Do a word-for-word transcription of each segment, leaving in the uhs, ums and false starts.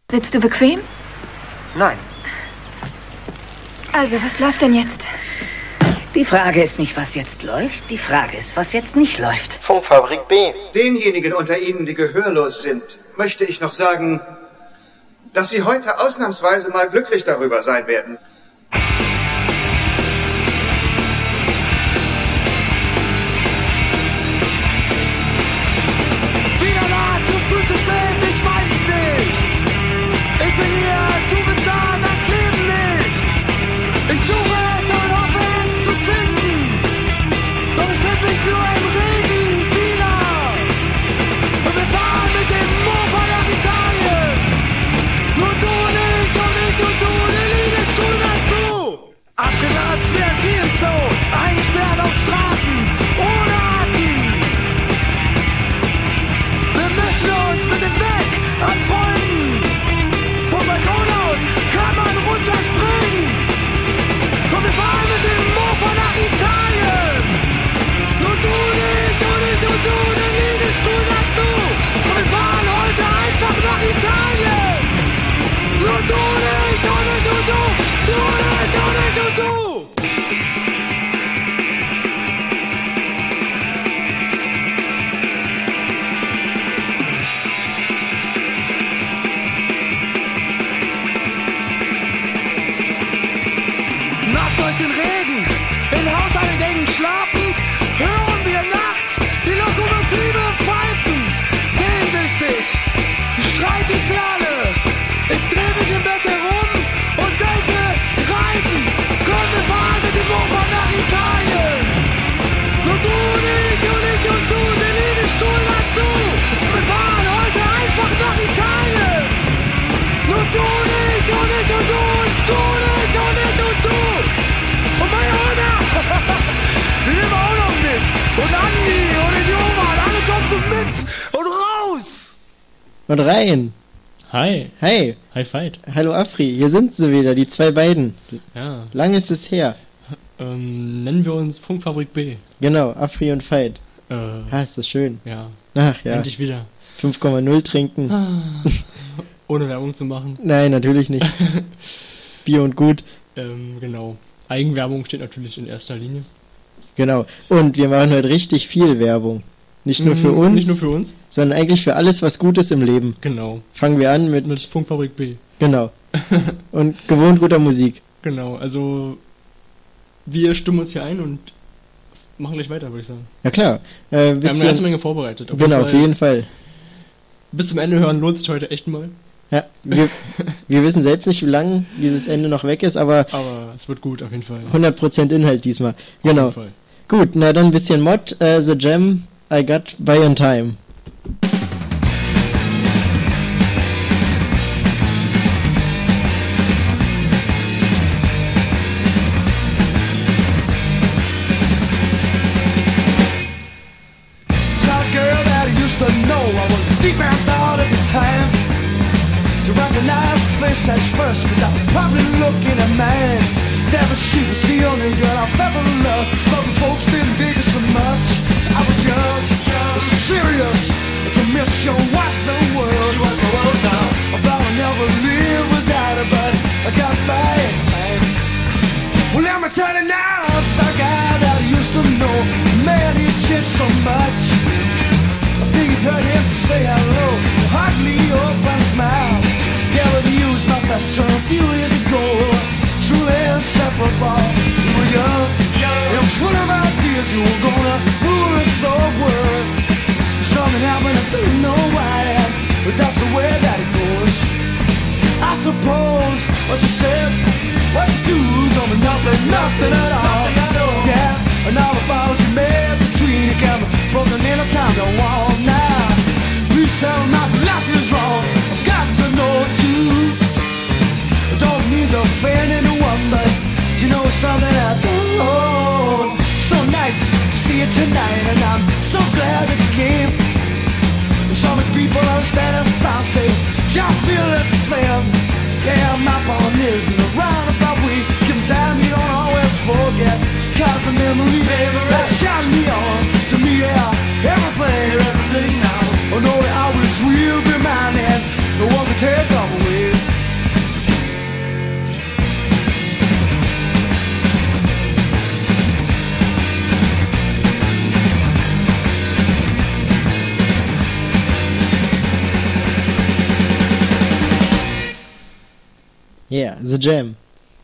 Sitzt du bequem? Nein. Also, was läuft denn jetzt? Die Frage ist nicht, was jetzt läuft. Die Frage ist, was jetzt nicht läuft. Funkfabrik B. Denjenigen unter Ihnen, die gehörlos sind, möchte ich noch sagen, dass Sie heute ausnahmsweise mal glücklich darüber sein werden. Wieder nah, zu früh, zu spät, ich weiß es nicht. Ich bin hier, du bist da, das Leben nicht. Ich suche es und hoffe es zu finden. Doch ich finde mich nur im Regen wieder. Und wir fahren mit dem Mofa nach Italien. Nur du und ich und ich und du, der Liegestuhl dazu. Abgelatzt wie ein Viehenzoo, eingesperrt auf Straßen, ohne Atem. Wir müssen uns mit dem Weg anfreunden. Vom Balkon aus kann man runterspringen. Und wir fahren mit dem Mofa nach Italien. Nur du und ich und ich und du, der Liegestuhl dazu. Und wir fahren heute einfach nach Italien. Nur du und ich und ich und du, du und ich und ich und du. Nachts durch den Regen, in Hauseingängen schlafend, hören wir nachts die Lokomotive pfeifen. Sehnsüchtig schreit die Ferne, ich dreh mich im Bett herum und denke, reisen, komm, wir fahren mit dem Mofa nach Italien. Nur du und ich und ich und du, der Liegestuhl dazu. Wir fahren heute einfach nach Italien. Nur du und ich und ich und du und du und ich und ich und du. Und meine Hunde, die nehmen wir auch noch mit. Und Andi und den Johann, alle kommen so mit und raus. Und rein. Hi. Hey. Hi, Fight. Hallo Afri, hier sind sie wieder, die zwei beiden. Ja. Lang ist es her. Ähm, nennen wir uns Funkfabrik B. Genau, Afri und Veit. Äh, Ah, ist das schön. ja. Ach ja, Endlich wieder. fünf Komma null trinken. Ah. Ohne Werbung zu machen. Nein, natürlich nicht. Bier und gut. Ähm, genau. Eigenwerbung steht natürlich in erster Linie. Genau. Und wir machen heute richtig viel Werbung. Nicht nur für Mm, uns, Nicht nur für uns. sondern eigentlich für alles, was gut ist im Leben. Genau. Fangen wir an mit, Mit Funkfabrik B. genau. Und gewohnt guter Musik. Genau. Also, wir stimmen uns hier ein und machen gleich weiter, würde ich sagen. Ja klar. Äh, Wir haben bisschen, eine ganze Menge vorbereitet. Auf genau, jeden auf Fall, jeden Fall. Bis zum Ende hören lohnt sich heute echt mal. Ja, wir, wir wissen selbst nicht, wie lange dieses Ende noch weg ist, aber Aber es wird gut, auf jeden Fall. hundert Prozent Inhalt diesmal. Auf Genau. jeden Fall. Gut, na dann ein bisschen Mod. Uh, the Gem I got by in time. Saw a girl that I used to know. I was deep in thought at the time. To recognize the face at first, cause I was probably looking at mine. Never she was the only girl I've ever loved. But folks didn't dig her so much. I was young, serious, to miss your was the world. She was my world now. I thought I'd never live without her, but I got by in time. Well, let me tell you now, some guy that I used to know, man, he changed so much. I think it hurt him to say hello, hardly open his mouth. Yeah, but he was my best friend a few years ago. Truly inseparable. We were young, and full of ideas. You were gonna rule this whole world. Something happened, I didn't know why, but that's the way that it goes. I suppose what you said, what you do, don't mean nothing, nothing at all. Yeah, and all the vows you made between you can be broken in a time to wall now. Please tell me my last is wrong. I've got to know too. I don't need to offend anyone, but you know something I don't. So nice to see you tonight, and I'm so glad that you came. So many people understand us, I say, y'all feel the same. Yeah, my pawn is in a roundabout way. Give time, you don't always forget. Cause the memory that shine me on. To me, yeah, everything, everything now. Oh no, I always will be mine, and no one can take them away. Yeah, The Jam.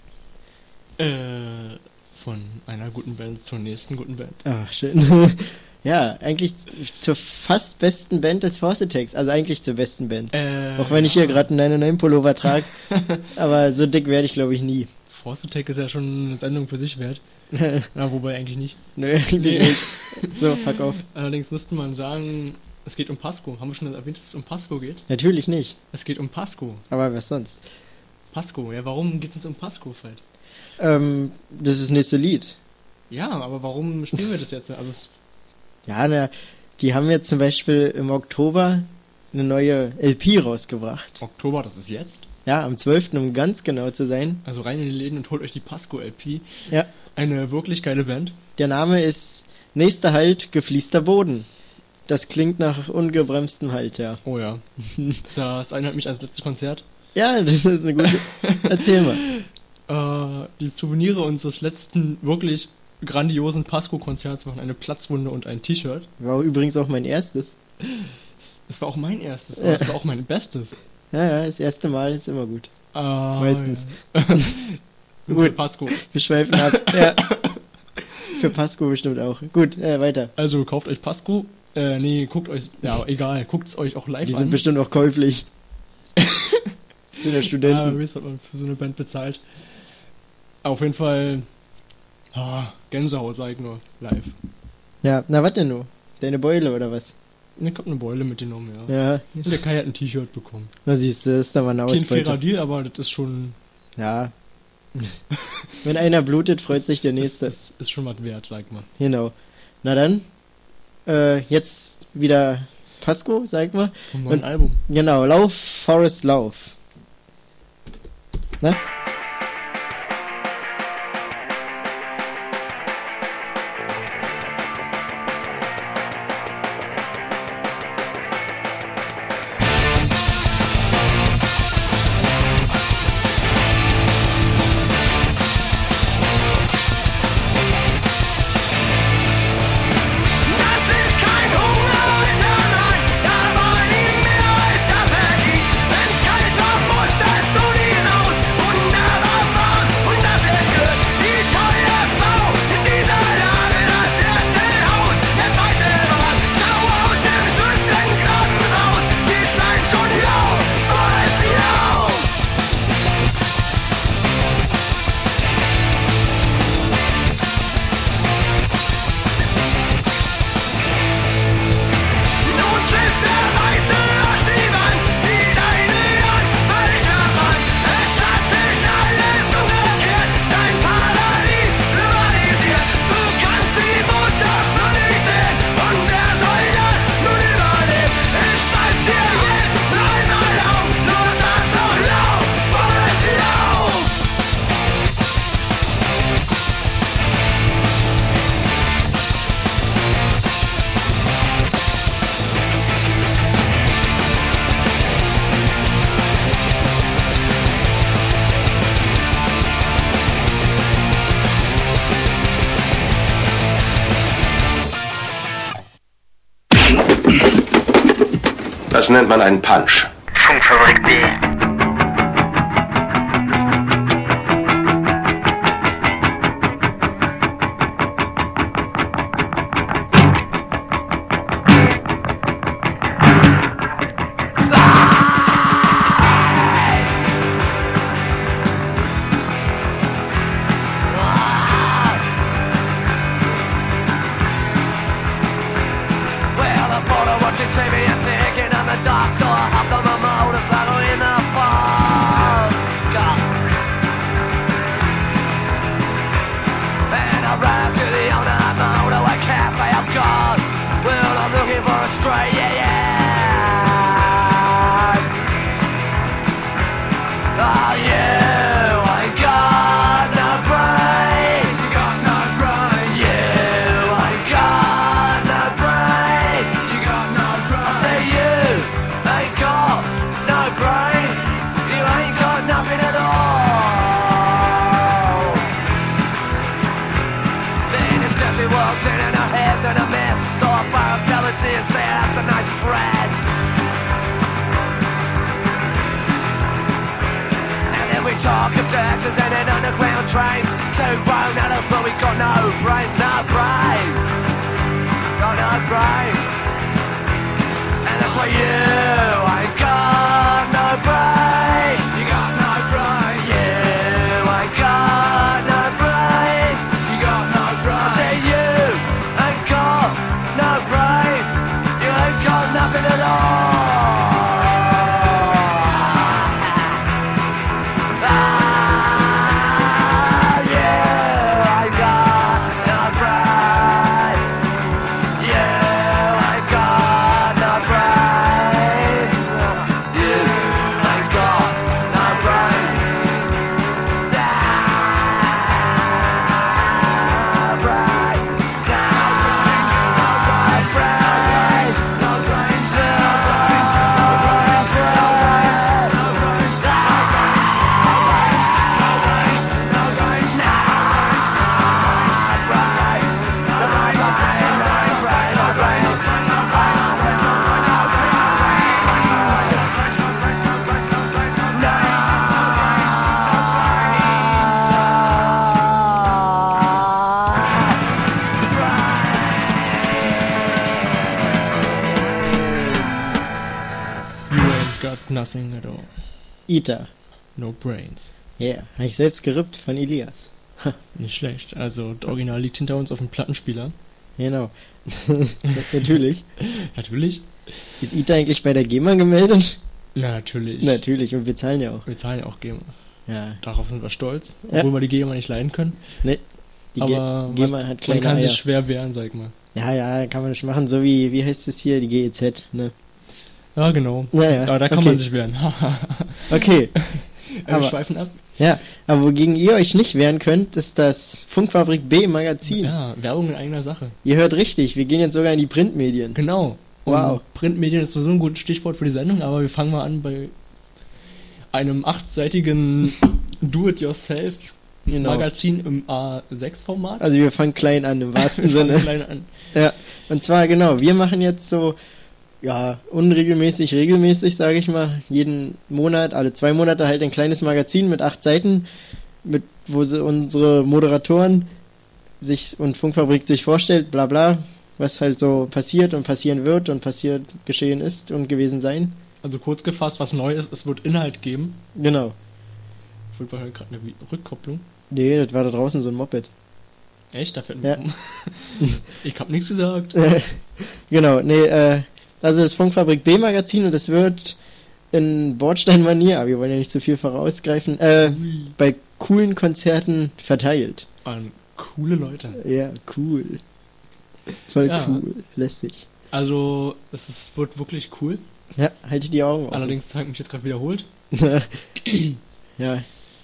Äh, von einer guten Band zur nächsten guten Band. Ach, schön. Ja, eigentlich zur fast besten Band des Force Attacks. Also eigentlich zur besten Band. Äh, Auch wenn ich hier gerade einen neun neun Pullover trage. Aber so dick werde ich, glaube ich, nie. Force Attack ist ja schon eine Sendung für sich wert. Ja, wobei eigentlich nicht. Nö, eigentlich Nee. nicht. So, fuck off. Allerdings müsste man sagen, es geht um Pasco. Haben wir schon erwähnt, dass es um Pasco geht? Natürlich nicht. Es geht um Pasco. Aber was sonst? Pasco, ja, warum geht es uns um Pasco, Fred? Ähm, das ist das nächste Lied. Ja, aber warum spielen wir das jetzt? Also, es, Ja, na, die haben jetzt zum Beispiel im Oktober eine neue L P rausgebracht. Oktober, das ist jetzt. Ja, am zwölften um ganz genau zu sein. Also rein in die Läden und holt euch die Pasco-L P. Ja. Eine wirklich geile Band. Der Name ist Nächster Halt, gefließter Boden. Das klingt nach ungebremstem Halt, ja. Oh ja. Das erinnert mich ans letzte Konzert. Ja, das ist eine gute... Erzähl mal. Äh, die Souvenire unseres letzten wirklich grandiosen Pasco-Konzerts waren eine Platzwunde und ein T-Shirt. War übrigens auch mein erstes. Es war auch mein erstes, aber Ja. es war auch mein bestes. Ja, ja, das erste Mal ist immer gut. Äh, Meistens. Ja. Sind Gut. für Pasco. Wir schweifen ab. Ja. Für Pasco bestimmt auch. Gut, äh, weiter. Also kauft euch Pasco. Äh, nee, guckt euch, ja, egal, guckt es euch auch live Die an. sind bestimmt auch käuflich. Sind ja Ja, Studenten. wie hat man für so eine Band bezahlt? Auf jeden Fall, ah, Gänsehaut, sag ich nur, live. Ja, na, was denn nur? Deine Beule oder was? Ich hab eine Beule mitgenommen, ja. Ja, Und der Kai hat ein T-Shirt bekommen. na siehst du, das ist da mal eine Kein fairer Ausbeute. Deal, aber das ist schon, Ja. Wenn einer blutet, freut sich der das Nächste. ist, ist schon was wert, sag mal. Genau. Na dann, äh, jetzt wieder Pasco, sag mal. Vom neuen Und- Album. Genau, Lauf, Forest, Lauf. Ne? Das ist kein Hunger, Alter, nein, da war nie mehr als Appetit. Wenn's kalt war, musstest du nie raus. Und da war warm, und das ist gut. Die tolle Frau in dieser Lage, das erste Haus. Der zweite Mann, schau aus dem Schützengraben raus. Die scheint schon lau, volles Lau. Nun trifft der weiße Arsch die Wand, die deine Angst völlig verbrannt. Es hat sich alles umgekehrt, dein Paradies rivalisiert. Du kannst die Botschaft nur nicht sehen, und wer soll das nun überleben? Ich schreib's dir jetzt noch einmal auf, los Arschloch, lauf, volles Lauf! Das nennt man einen Punch. Funkfabrik B. Well, I bought a watching T V and thinking on the dark, so I hopped on my motorcycle in the talk of doctors and then underground trains. Two grown adults, but we got no brains, no brain. Got no brain. And that's why you ain't got no brain. You got no brain. You ain't got no brain. You got no brain. I say you ain't got no brain. You ain't got nothing at all. Nothing at all. Ita. No brains. Ja, yeah, habe ich selbst gerippt von Elias. Nicht schlecht. Also, das Original liegt hinter uns auf dem Plattenspieler. Genau. Natürlich. Natürlich. Ist Ita eigentlich bei der GEMA gemeldet? Na, natürlich. Natürlich, und wir zahlen ja auch. Wir zahlen ja auch GEMA. Ja. Darauf sind wir stolz, Ja. obwohl wir die GEMA nicht leiden können. Nee, die Aber Ge GEMA man, hat kleine man kann Eier. sich schwer wehren, sag ich mal. Ja, ja, kann man nicht machen, so wie, wie heißt es hier, die G E Z, ne? Ja, genau. Naja, aber da kann okay. man sich wehren. Okay. Wir Aber- schweifen ab. Ja, aber wogegen ihr euch nicht wehren könnt, ist das Funkfabrik B Magazin. Ja, Werbung in eigener Sache. Ihr hört richtig, wir gehen jetzt sogar in die Printmedien. Genau. Und Wow. Printmedien ist sowieso ein gutes Stichwort für die Sendung, aber wir fangen mal an bei einem achtseitigen Do-it-yourself-Magazin Genau. im A sechs Format. Also wir fangen klein an, im wahrsten Wir fangen Sinne. klein an. Ja, und zwar genau, wir machen jetzt so, ja, unregelmäßig, regelmäßig, sage ich mal, jeden Monat, alle zwei Monate halt ein kleines Magazin mit acht Seiten, mit, wo sie unsere Moderatoren sich und Funkfabrik sich vorstellt, bla bla, was halt so passiert und passieren wird und passiert, geschehen ist und gewesen sein. Also kurz gefasst, was neu ist, es wird Inhalt geben. Genau. Wird wahrscheinlich gerade eine Rückkopplung. Nee, das war da draußen so ein Moped. Echt? Da fällt Ja. mir um. Ich hab nichts gesagt. Genau, nee, äh, also das Funkfabrik B Magazin und es wird in Bordsteinmanier, aber wir wollen ja nicht zu viel vorausgreifen, äh, Ui. bei coolen Konzerten verteilt. An coole Leute. Ja, cool. Voll Ja. cool, lässig. Also, es ist, wird wirklich cool. Ja, halte die Augen offen. Allerdings habe ich mich jetzt gerade wiederholt. ja.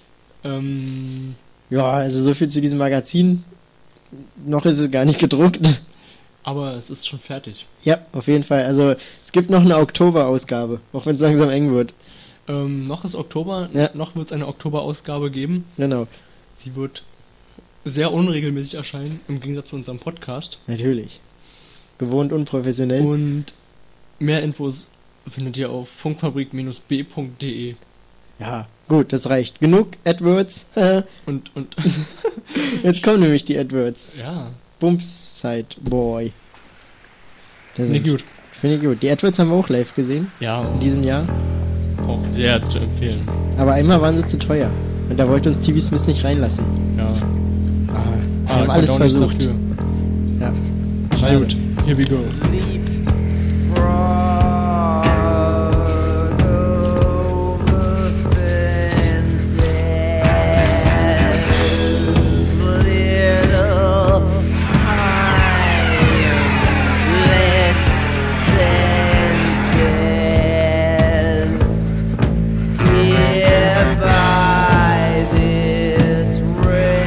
Ähm, Ja, also so viel zu diesem Magazin. Noch ist es gar nicht gedruckt. aber es ist schon fertig. Ja, auf jeden Fall. Also es gibt noch eine Oktober-Ausgabe, auch wenn es langsam eng wird. Ähm, noch ist Oktober, Ja. noch wird es eine Oktober-Ausgabe geben. Genau, Sie wird sehr unregelmäßig erscheinen, im Gegensatz zu unserem Podcast. natürlich. Gewohnt unprofessionell. Und mehr Infos findet ihr auf funkfabrik b punkt de. Ja, gut, das reicht. Genug AdWords. Und, und, Jetzt kommen nämlich die AdWords. ja, Bumside Boy. Das finde ich sind- gut. Finde ich gut. Die AdWords haben wir auch live gesehen Ja, in diesem Jahr. auch sehr zu empfehlen. Aber einmal waren sie zu teuer. Und da wollte uns T V Smith nicht reinlassen. Ja. Ah, wir Ah, haben kann alles auch nichts versucht. dafür. Ja. Na Schade. gut, here we go.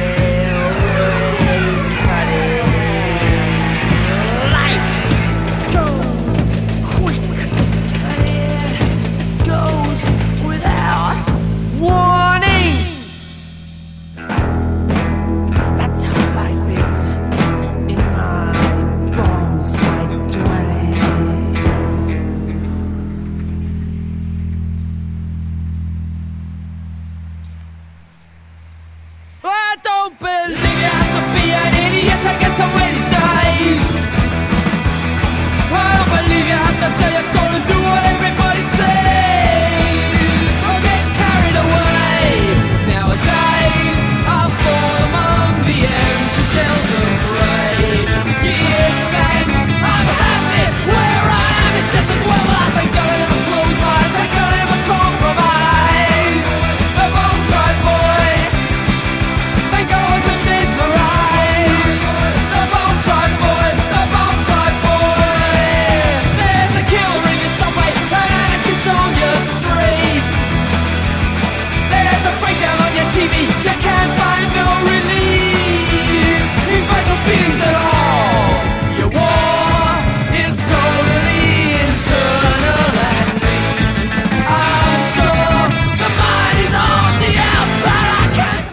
Life don't believe you have to be an idiot to get to win these days. I don't believe you have to sell your soul and do what everybody says. Or get carried away. Nowadays, I fall among the empty shells of grey. Give thanks, I'm happy where I am. It's just as well I think I'll never close my eyes. I can't ever compromise. The bonsai boy, think I wasn't mesmerized. The bonsai boy, the bonsai boy. There's a killer in your subway, an anarchist on your street. There's a breakdown on your T V, you can't find no relief. In vital feelings at all. Your war is totally internal and thinks I'm sure the mind is on the outside. I can't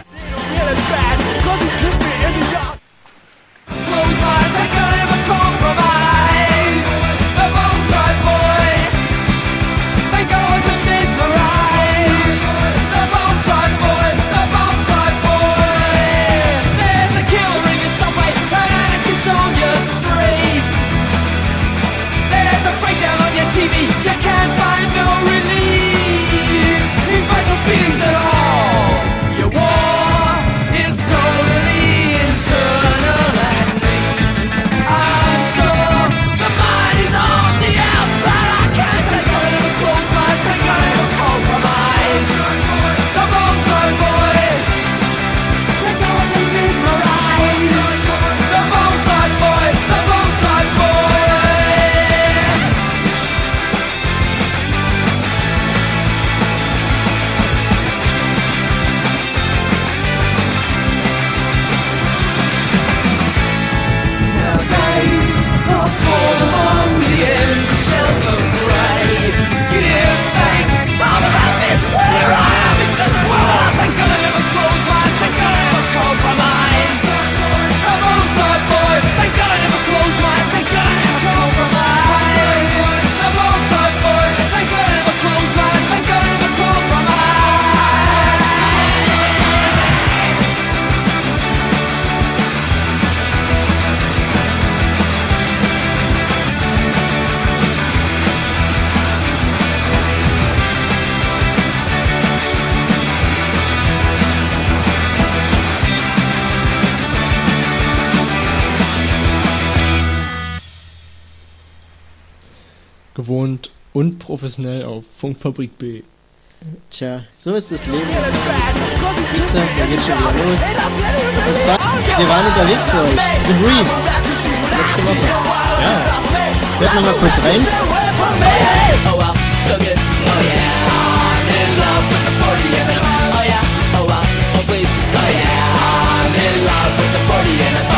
close my eyes, I can't ever compromise. The bonsai boy, think I wasn't mesmerized. The bonsai boy, the bonsai boy. There's a killer in your subway, an anarchist on your street. There's a breakdown on your T V, you can't find no relief. In vital feelings at all. Your war is totally internal and thinks I'm sure the mind is on the outside. I can't let go, never close my eyes, I can't ever compromise. The bonsai boy, think I wasn't mesmerized. The bonsai boy, the bonsai boy. Nowadays, I fall among the empty shells of grey. Give thanks, I'm happy where I am. It's just as well I think I'll never close my eyes, think I'll never compromise. The bonsai boy, think I'll never close my eyes, think I'll never compromise. The bonsai boy, think I'll never close my eyes, think I'll never compromise. Gewohnt und professionell auf Funkfabrik B. Tja, so ist das Leben. Siehst du, da geht's schon wieder los. Und zwar, wir waren unterwegs für euch. The Briefs. Letzte Woche. Ja. Hört nochmal kurz rein. Oh well, so good. Oh yeah, I'm in love with the party and the oh yeah, oh well, oh please, oh yeah, I'm in love with the party and the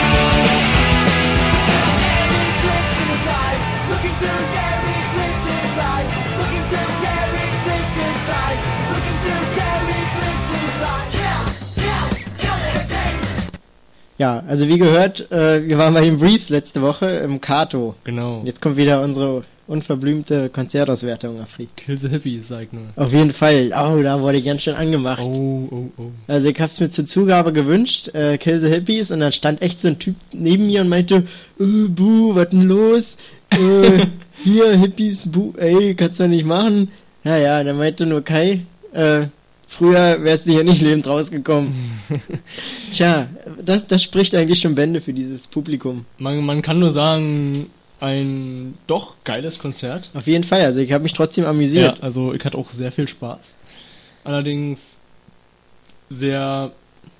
looking through Gary Clinton's eyes, looking through Gary Clinton's eyes, looking through Gary Clinton's eyes. Yeah, yeah, yeah, things. Ja, also wie gehört, äh, wir waren bei den Briefs letzte Woche im Kato. Genau. Jetzt kommt wieder unsere unverblümte Konzertauswertung, Afri. Kill the Hippies, sag ich nur. Auf jeden Fall. Oh, da wurde ich ganz schön angemacht. Oh, oh, oh. Also ich hab's mir zur Zugabe gewünscht, äh, Kill the Hippies, und dann stand echt so ein Typ neben mir und meinte, äh, buh, was denn los? Äh, hier, Hippies, buh, ey, kannst du nicht machen. Ja, ja, und dann meinte nur Kai, äh, früher wärst du hier nicht lebend rausgekommen. Tja, das, das spricht eigentlich schon Bände für dieses Publikum. Man, man kann nur sagen, ein doch geiles Konzert. Auf jeden Fall, also ich habe mich trotzdem amüsiert. Ja, also ich hatte auch sehr viel Spaß. Allerdings sehr,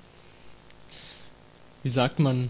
wie sagt man?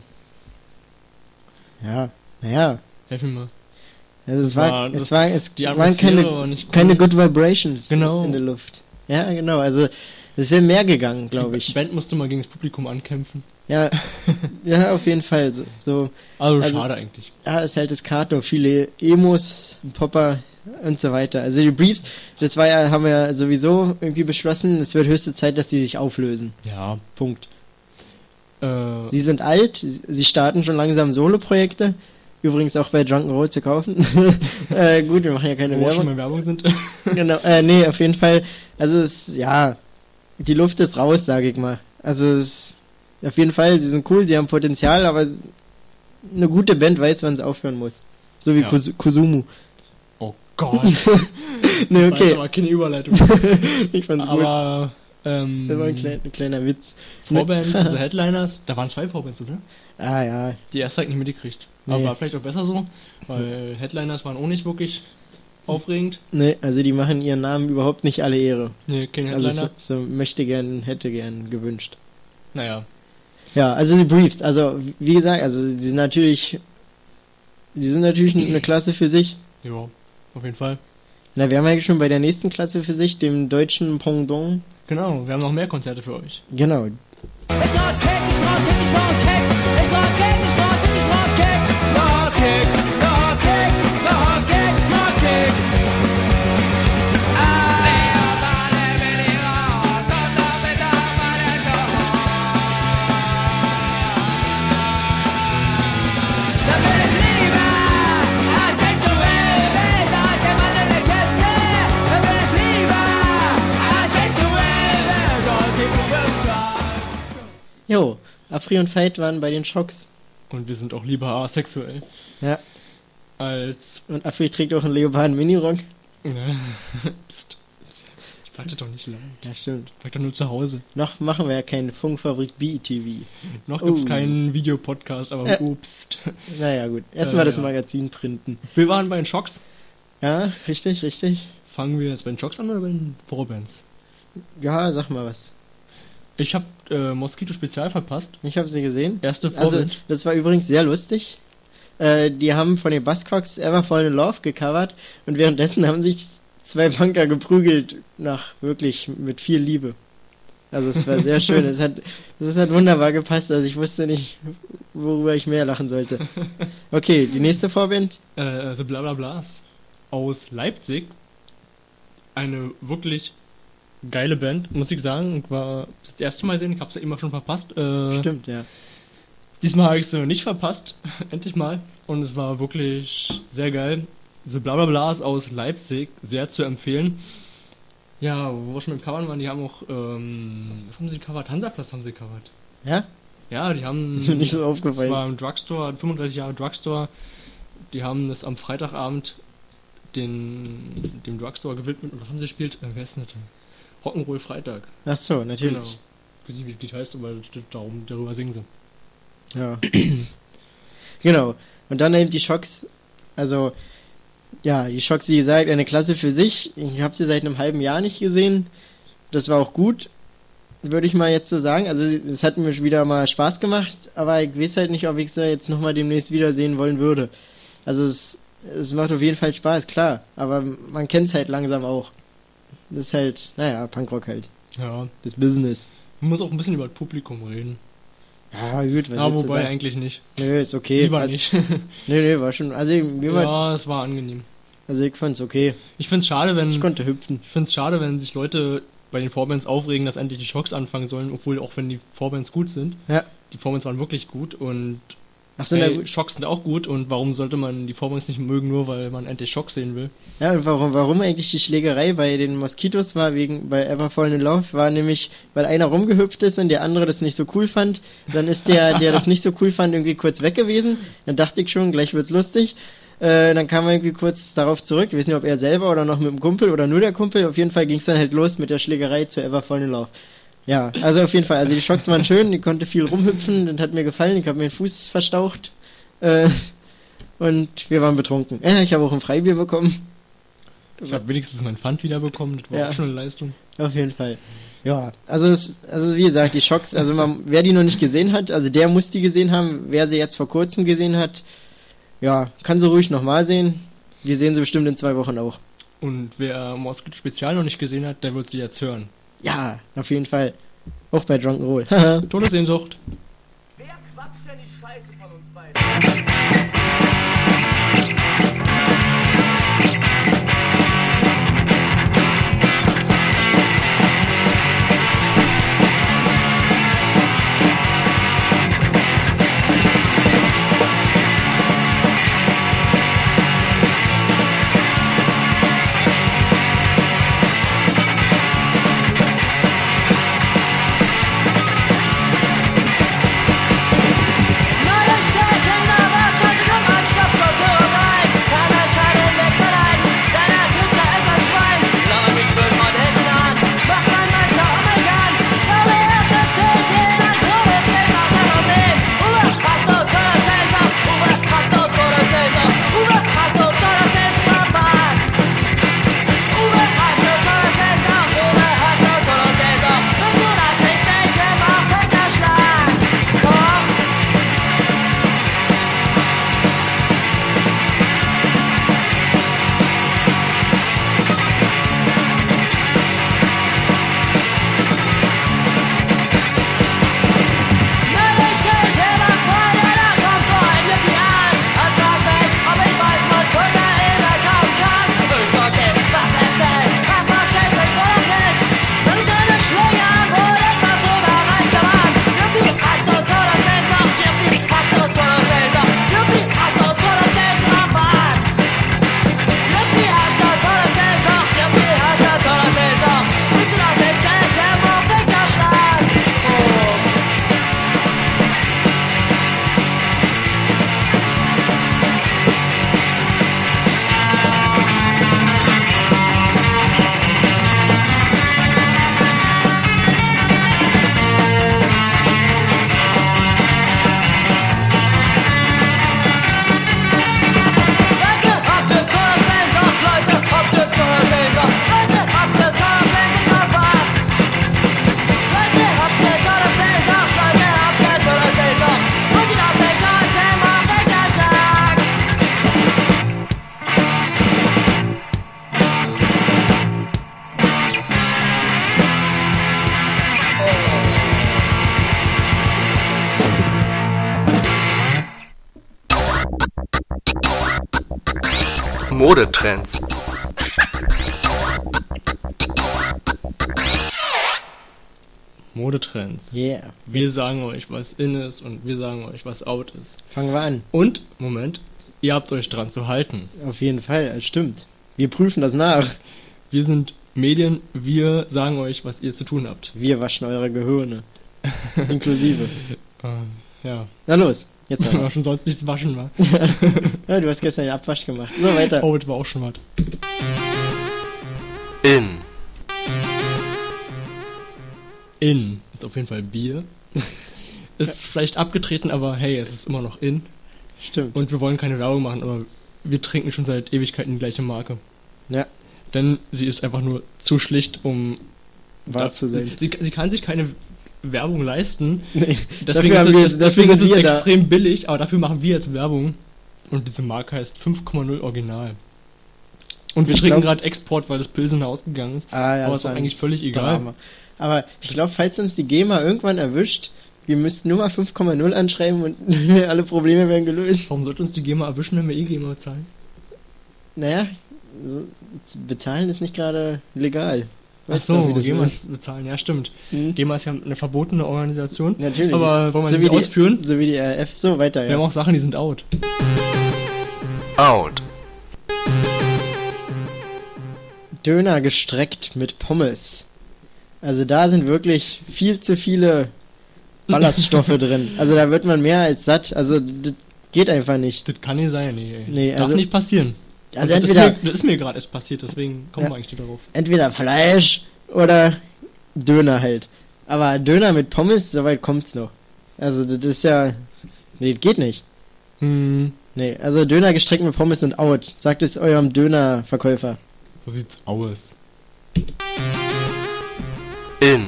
Ja, naja. Helf mir mal. Also es war, war es war, es die waren keine, war nicht cool. keine Good Vibrations genau. in der Luft. Ja, genau, also es wäre mehr gegangen, glaube ich. Die Band musste mal gegen das Publikum ankämpfen. Ja, ja, auf jeden Fall. So, so. Also, Also, schade eigentlich. Ja, ist halt das Kato, viele Emos, Popper und so weiter. Also die Briefs, das war ja, haben wir ja sowieso irgendwie beschlossen, es wird höchste Zeit, dass die sich auflösen. Ja, Punkt. Äh, Sie sind alt, sie starten schon langsam Solo-Projekte, übrigens auch bei Drunken Roll zu kaufen. äh, gut, wir machen ja keine wo wir schon Werbung. mal Werbung sind. Genau, äh, nee, auf jeden Fall, also es, ja, die Luft ist raus, sage ich mal. Also es, Auf jeden Fall, sie sind cool, sie haben Potenzial, aber eine gute Band weiß, wann es aufhören muss. So wie Ja. Kus- Kusumu. Oh Gott. Ne, Das war okay. aber keine Überleitung. Ich fand's gut. Aber, ähm, Das war ein, klein, ein kleiner Witz. Vorband, diese Headliners, da waren zwei Vorbands, oder? Ah ja, Die erste halt nicht mitgekriegt. Aber Nee. war vielleicht auch besser so, weil Headliners waren auch nicht wirklich aufregend. ne, also die machen ihren Namen überhaupt nicht alle Ehre. Nee, kein Also Headliner. so, so möchte gern, hätte gern gewünscht. Naja, Ja, also die Briefs, also wie gesagt, also die sind natürlich, die sind natürlich eine Klasse für sich. ja, auf jeden Fall. Na, wir haben ja schon bei der nächsten Klasse für sich, dem deutschen Pendant. Genau, wir haben noch mehr Konzerte für euch. Genau. Ich brauch Cake, ich brauch Cake, ich brauch Cake. Ich brauch Cake, ich brauch Cake, ich brauch Cake. Brauch Keks, brauch Keks, brauch Keks, brauch Keks. Da bin ich lieber asexuell, wer sagt der Mann in der Kiste? Da bin ich lieber asexuell, wer soll die Berühmt sein? Jo, Afri und Veit waren bei den Schocks. Und wir sind auch lieber asexuell Ja, als... und Afri trägt auch einen Leoparden Minirock. Ne? Psst. Ich sagte doch nicht laut. Ja, stimmt. Sag doch nur zu Hause. Noch machen wir ja keinen Funkfabrik B-T V. Noch gibt's Oh. keinen Videopodcast, aber Äh. upst. Naja, gut. Erstmal Äh, das ja. Magazin printen. Wir waren bei den Schocks. Ja, richtig, richtig. Fangen wir jetzt bei den Schocks an oder bei den Vorbands? Ja, sag mal was. Ich hab äh, Moskito Spezial verpasst. Ich habe sie gesehen. Erste Also, Vorband. das war übrigens sehr lustig. Äh, die haben von den Buzzcocks Everfall in Love gecovert und währenddessen haben sich zwei Punker geprügelt, nach wirklich mit viel Liebe. Also es war sehr schön. Es hat, es hat wunderbar gepasst. Also ich wusste nicht, worüber ich mehr lachen sollte. Okay, die nächste Vorband. Äh, The Blablablas aus Leipzig. Eine wirklich geile Band, muss ich sagen. Und war das erste Mal sehen, ich hab's ja immer schon verpasst. Äh, Stimmt, ja. Diesmal habe ich sie nicht verpasst, endlich mal. Und es war wirklich sehr geil. The Blablablas aus Leipzig, sehr zu empfehlen. Ja, wo wir schon mit Covern waren, die haben auch, ähm, was haben sie gecovert? Hansaplatz haben sie gecovert. Ja? Ja, die haben... Ist mir nicht so Das aufgefallen. war im Drugstore, fünfunddreißig Jahre Drugstore. Die haben das am Freitagabend den, dem Drugstore gewidmet. Und was haben sie gespielt? Äh, wer ist denn das? Rock'n'Roll Freitag. Ach so, natürlich. Genau. Ich weiß nicht, wie das heißt, aber das steht darum, darüber singen sie. Ja. Genau. Und dann eben die Schocks. Also, ja, die Schocks, wie gesagt, eine Klasse für sich. Ich habe sie seit einem halben Jahr nicht gesehen. Das war auch gut, würde ich mal jetzt so sagen. Also, es hat mir wieder mal Spaß gemacht, aber ich weiß halt nicht, ob ich sie jetzt nochmal demnächst wiedersehen wollen würde. Also, es, es macht auf jeden Fall Spaß, klar. Aber man kennt es halt langsam auch. Das ist halt, naja, Punkrock halt. Ja. Das Business. Man muss auch ein bisschen über das Publikum reden. Ja, gut, was Ja, willst du wobei sagen? eigentlich nicht. Nö, ist okay. Lieber Passt. nicht. Nö, nö, war schon. Also, mir war, Ja, es war angenehm. also ich fand's okay. Ich find's schade, wenn Ich konnte hüpfen. ich find's schade, wenn sich Leute bei den Vorbands aufregen, dass endlich die Schocks anfangen sollen, obwohl auch wenn die Vorbands gut sind. Ja. Die Vorbands waren wirklich gut und Ach so, na hey, gut. Schocks sind auch gut und warum sollte man die Vorbands nicht mögen, nur weil man endlich Schocks sehen will? Ja, und warum, warum eigentlich die Schlägerei bei den Moskitos war, wegen bei Everfall in Love, war nämlich, weil einer rumgehüpft ist und der andere das nicht so cool fand. Dann ist der, der das nicht so cool fand, irgendwie kurz weg gewesen. Dann dachte ich schon, gleich wird's lustig. Äh, dann kam er irgendwie kurz darauf zurück. Ich weiß nicht, ob er selber oder noch mit dem Kumpel oder nur der Kumpel. Auf jeden Fall ging's dann halt los mit der Schlägerei zu Everfall in Love. Ja, also auf jeden Fall. Also die Schocks waren schön, die konnte viel rumhüpfen, das hat mir gefallen. Ich habe mir den Fuß verstaucht. Äh, und wir waren betrunken. Ja, ich habe auch ein Freibier bekommen. Ich habe wenigstens mein Pfand wiederbekommen, das war Ja. auch schon eine Leistung. Auf jeden Fall. Ja, also, es, also wie gesagt, die Schocks, also man, wer die noch nicht gesehen hat, also der muss die gesehen haben. Wer sie jetzt vor kurzem gesehen hat, ja, kann sie ruhig nochmal sehen. Wir sehen sie bestimmt in zwei Wochen auch. Und wer Moskito Spezial noch nicht gesehen hat, der wird sie jetzt hören. Ja, auf jeden Fall. Auch bei Drunkenroll. Haha. Todessehnsucht. Wer quatscht denn die Scheiße von uns beiden? Modetrends. Modetrends. Yeah. Wir sagen euch, was in ist und wir sagen euch, was out ist. Fangen wir an. Und, Moment, ihr habt euch dran zu halten. Auf jeden Fall, das stimmt. Wir prüfen das nach. Wir sind Medien, wir sagen euch, was ihr zu tun habt. Wir waschen eure Gehirne. Inklusive. Äh, ja. Na los, jetzt War aber. schon sonst nichts waschen, war. Ja, du hast gestern den Abwasch gemacht. So, weiter. Oh, das war auch schon was. In. In ist auf jeden Fall Bier. Ist vielleicht abgetreten, aber hey, es ist immer noch in. Stimmt. Und wir wollen keine Werbung machen, aber wir trinken schon seit Ewigkeiten die gleiche Marke. Ja. Denn sie ist einfach nur zu schlicht, um wahr zu sein. Sie, sie kann sich keine Werbung leisten. Nee, Deswegen dafür haben wir- ist es, dafür deswegen ist sind es wir da. extrem billig, aber dafür machen wir jetzt Werbung. Und diese Marke heißt fünf Komma null Original. Und wir Ich trinken glaub- gerade Export, weil das Pilsener ausgegangen ist. Ah, ja, aber das ist auch war eigentlich völlig egal. Drama. Aber ich glaube, falls uns die GEMA irgendwann erwischt, wir müssten nur mal fünf Komma null anschreiben und alle Probleme werden gelöst. Warum sollte uns die GEMA erwischen, wenn wir eh GEMA zahlen? Naja, so, bezahlen ist nicht gerade legal. Ach Weißt du, so, wie das GEMA ist? bezahlen, ja stimmt. Hm? GEMA ist ja eine verbotene Organisation. Natürlich. Aber wollen wir so nicht wie die, ausführen? So wie die R F. So, weiter, Wir ja. haben auch Sachen, die sind out. Out. Döner gestreckt mit Pommes. Also da sind wirklich viel zu viele Ballaststoffe drin. Also da wird man mehr als satt. Also das geht einfach nicht. Das kann nicht sein, nee. ey. Nee, Darf also- nicht passieren. Also Und das, entweder, ist mir, das ist mir gerade erst passiert, deswegen kommen Ja. wir eigentlich nicht darauf. entweder Fleisch oder Döner halt. Aber Döner mit Pommes, soweit kommt's noch. Also das ist ja... Nee, das geht nicht. Hm, Nee, also Döner gestreckt mit Pommes sind out. Sagt es eurem Dönerverkäufer. so sieht's aus. In.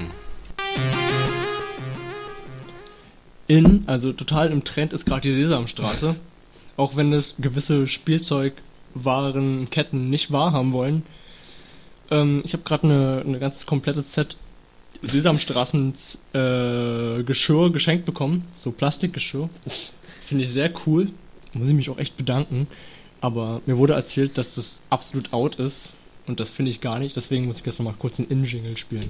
In, also total im Trend ist gerade die Sesamstraße. Auch wenn es gewisse Spielzeugwarenketten nicht wahrhaben wollen. Ähm, ich habe gerade eine eine ganz komplette Set Sesamstraßen äh, Geschirr geschenkt bekommen. So Plastikgeschirr. Finde ich sehr cool. Muss ich mich auch echt bedanken. Aber mir wurde erzählt, dass das absolut out ist. Und das finde ich gar nicht. Deswegen muss ich jetzt nochmal kurz den In-Jingle spielen.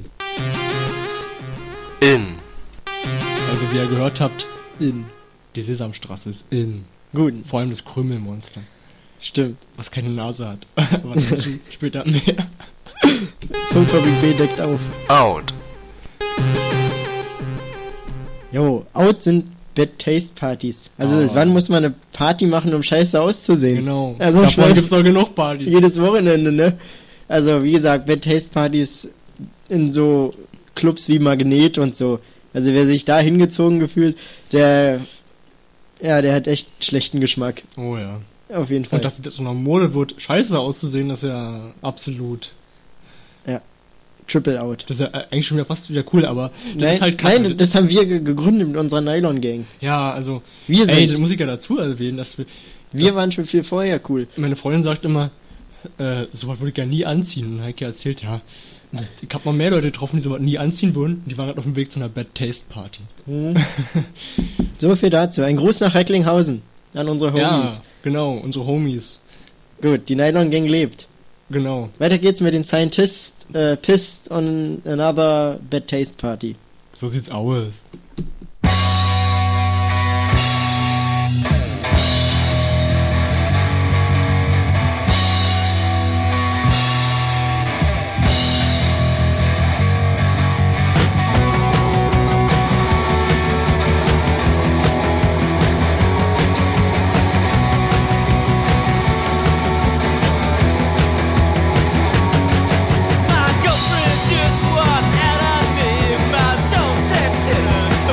In. Also wie ihr gehört habt, In. die Sesamstraße ist in. Gut, Vor allem das Krümelmonster, stimmt. was keine Nase hat. Aber dazu später mehr. Funkfabrik B deckt auf. Out. Jo, out sind Bad Taste Partys. Also Ah. wann muss man eine Party machen, um scheiße auszusehen? Genau. Also Davon schnell- gibt's doch genug Partys. Jedes Wochenende, ne? Also wie gesagt, Bad Taste Partys in so Clubs wie Magnet und so. Also wer sich da hingezogen gefühlt, der... Ja, der hat echt schlechten Geschmack. Oh ja. Auf jeden Fall. Und dass das so eine Mode wird, scheiße auszusehen, das ist ja absolut. Triple out. Das ist ja eigentlich schon wieder fast wieder cool, aber das Nein, ist halt kacke. nein, das haben wir ge- gegründet mit unserer Nylon Gang. Ja, also, Wir ey, sind, das muss ich ja dazu erwähnen, dass wir, wir das- waren schon viel vorher cool. meine Freundin sagt immer, äh, sowas würde ich ja nie anziehen. Und dann hab ich ihr erzählt, ja, ich hab mal mehr Leute getroffen, die sowas nie anziehen würden. Die waren gerade auf dem Weg zu einer Bad Taste Party. Hm. So viel dazu. Ein Gruß nach Recklinghausen an unsere Homies. Ja, genau, unsere Homies. Gut, die Nylon Gang lebt. Genau. Weiter geht's mit den Scientists äh, Pissed on Another Bad Taste Party. So sieht's aus. My girlfriend just walked out on me. My dog tapped in her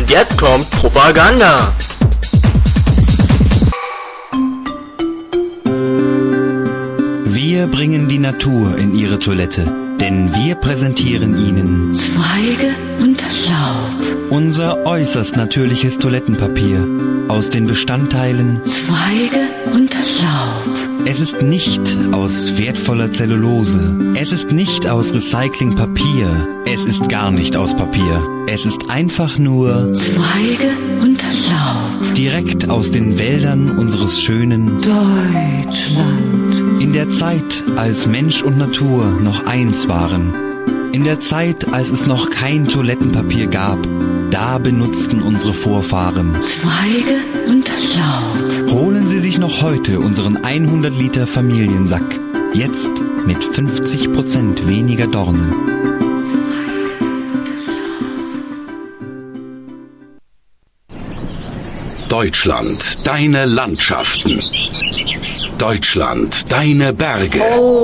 Jetzt kommt Propaganda. Wir bringen die Natur in ihre Toilette, denn wir präsentieren Ihnen Zweige und Laub. Unser äußerst natürliches Toilettenpapier aus den Bestandteilen Zweige und Laub. Es ist nicht aus wertvoller Zellulose. Es ist nicht aus Recyclingpapier. Es ist gar nicht aus Papier. Es ist einfach nur Zweige und Laub. Direkt aus den Wäldern unseres schönen Deutschland. In der Zeit, als Mensch und Natur noch eins waren. In der Zeit, als es noch kein Toilettenpapier gab. Da benutzten unsere Vorfahren Zweige und Laub. Holen Sie sich noch heute unseren hundert Liter Familiensack. Jetzt mit fünfzig Prozent weniger Dornen. Deutschland, deine Landschaften. Deutschland, deine Berge.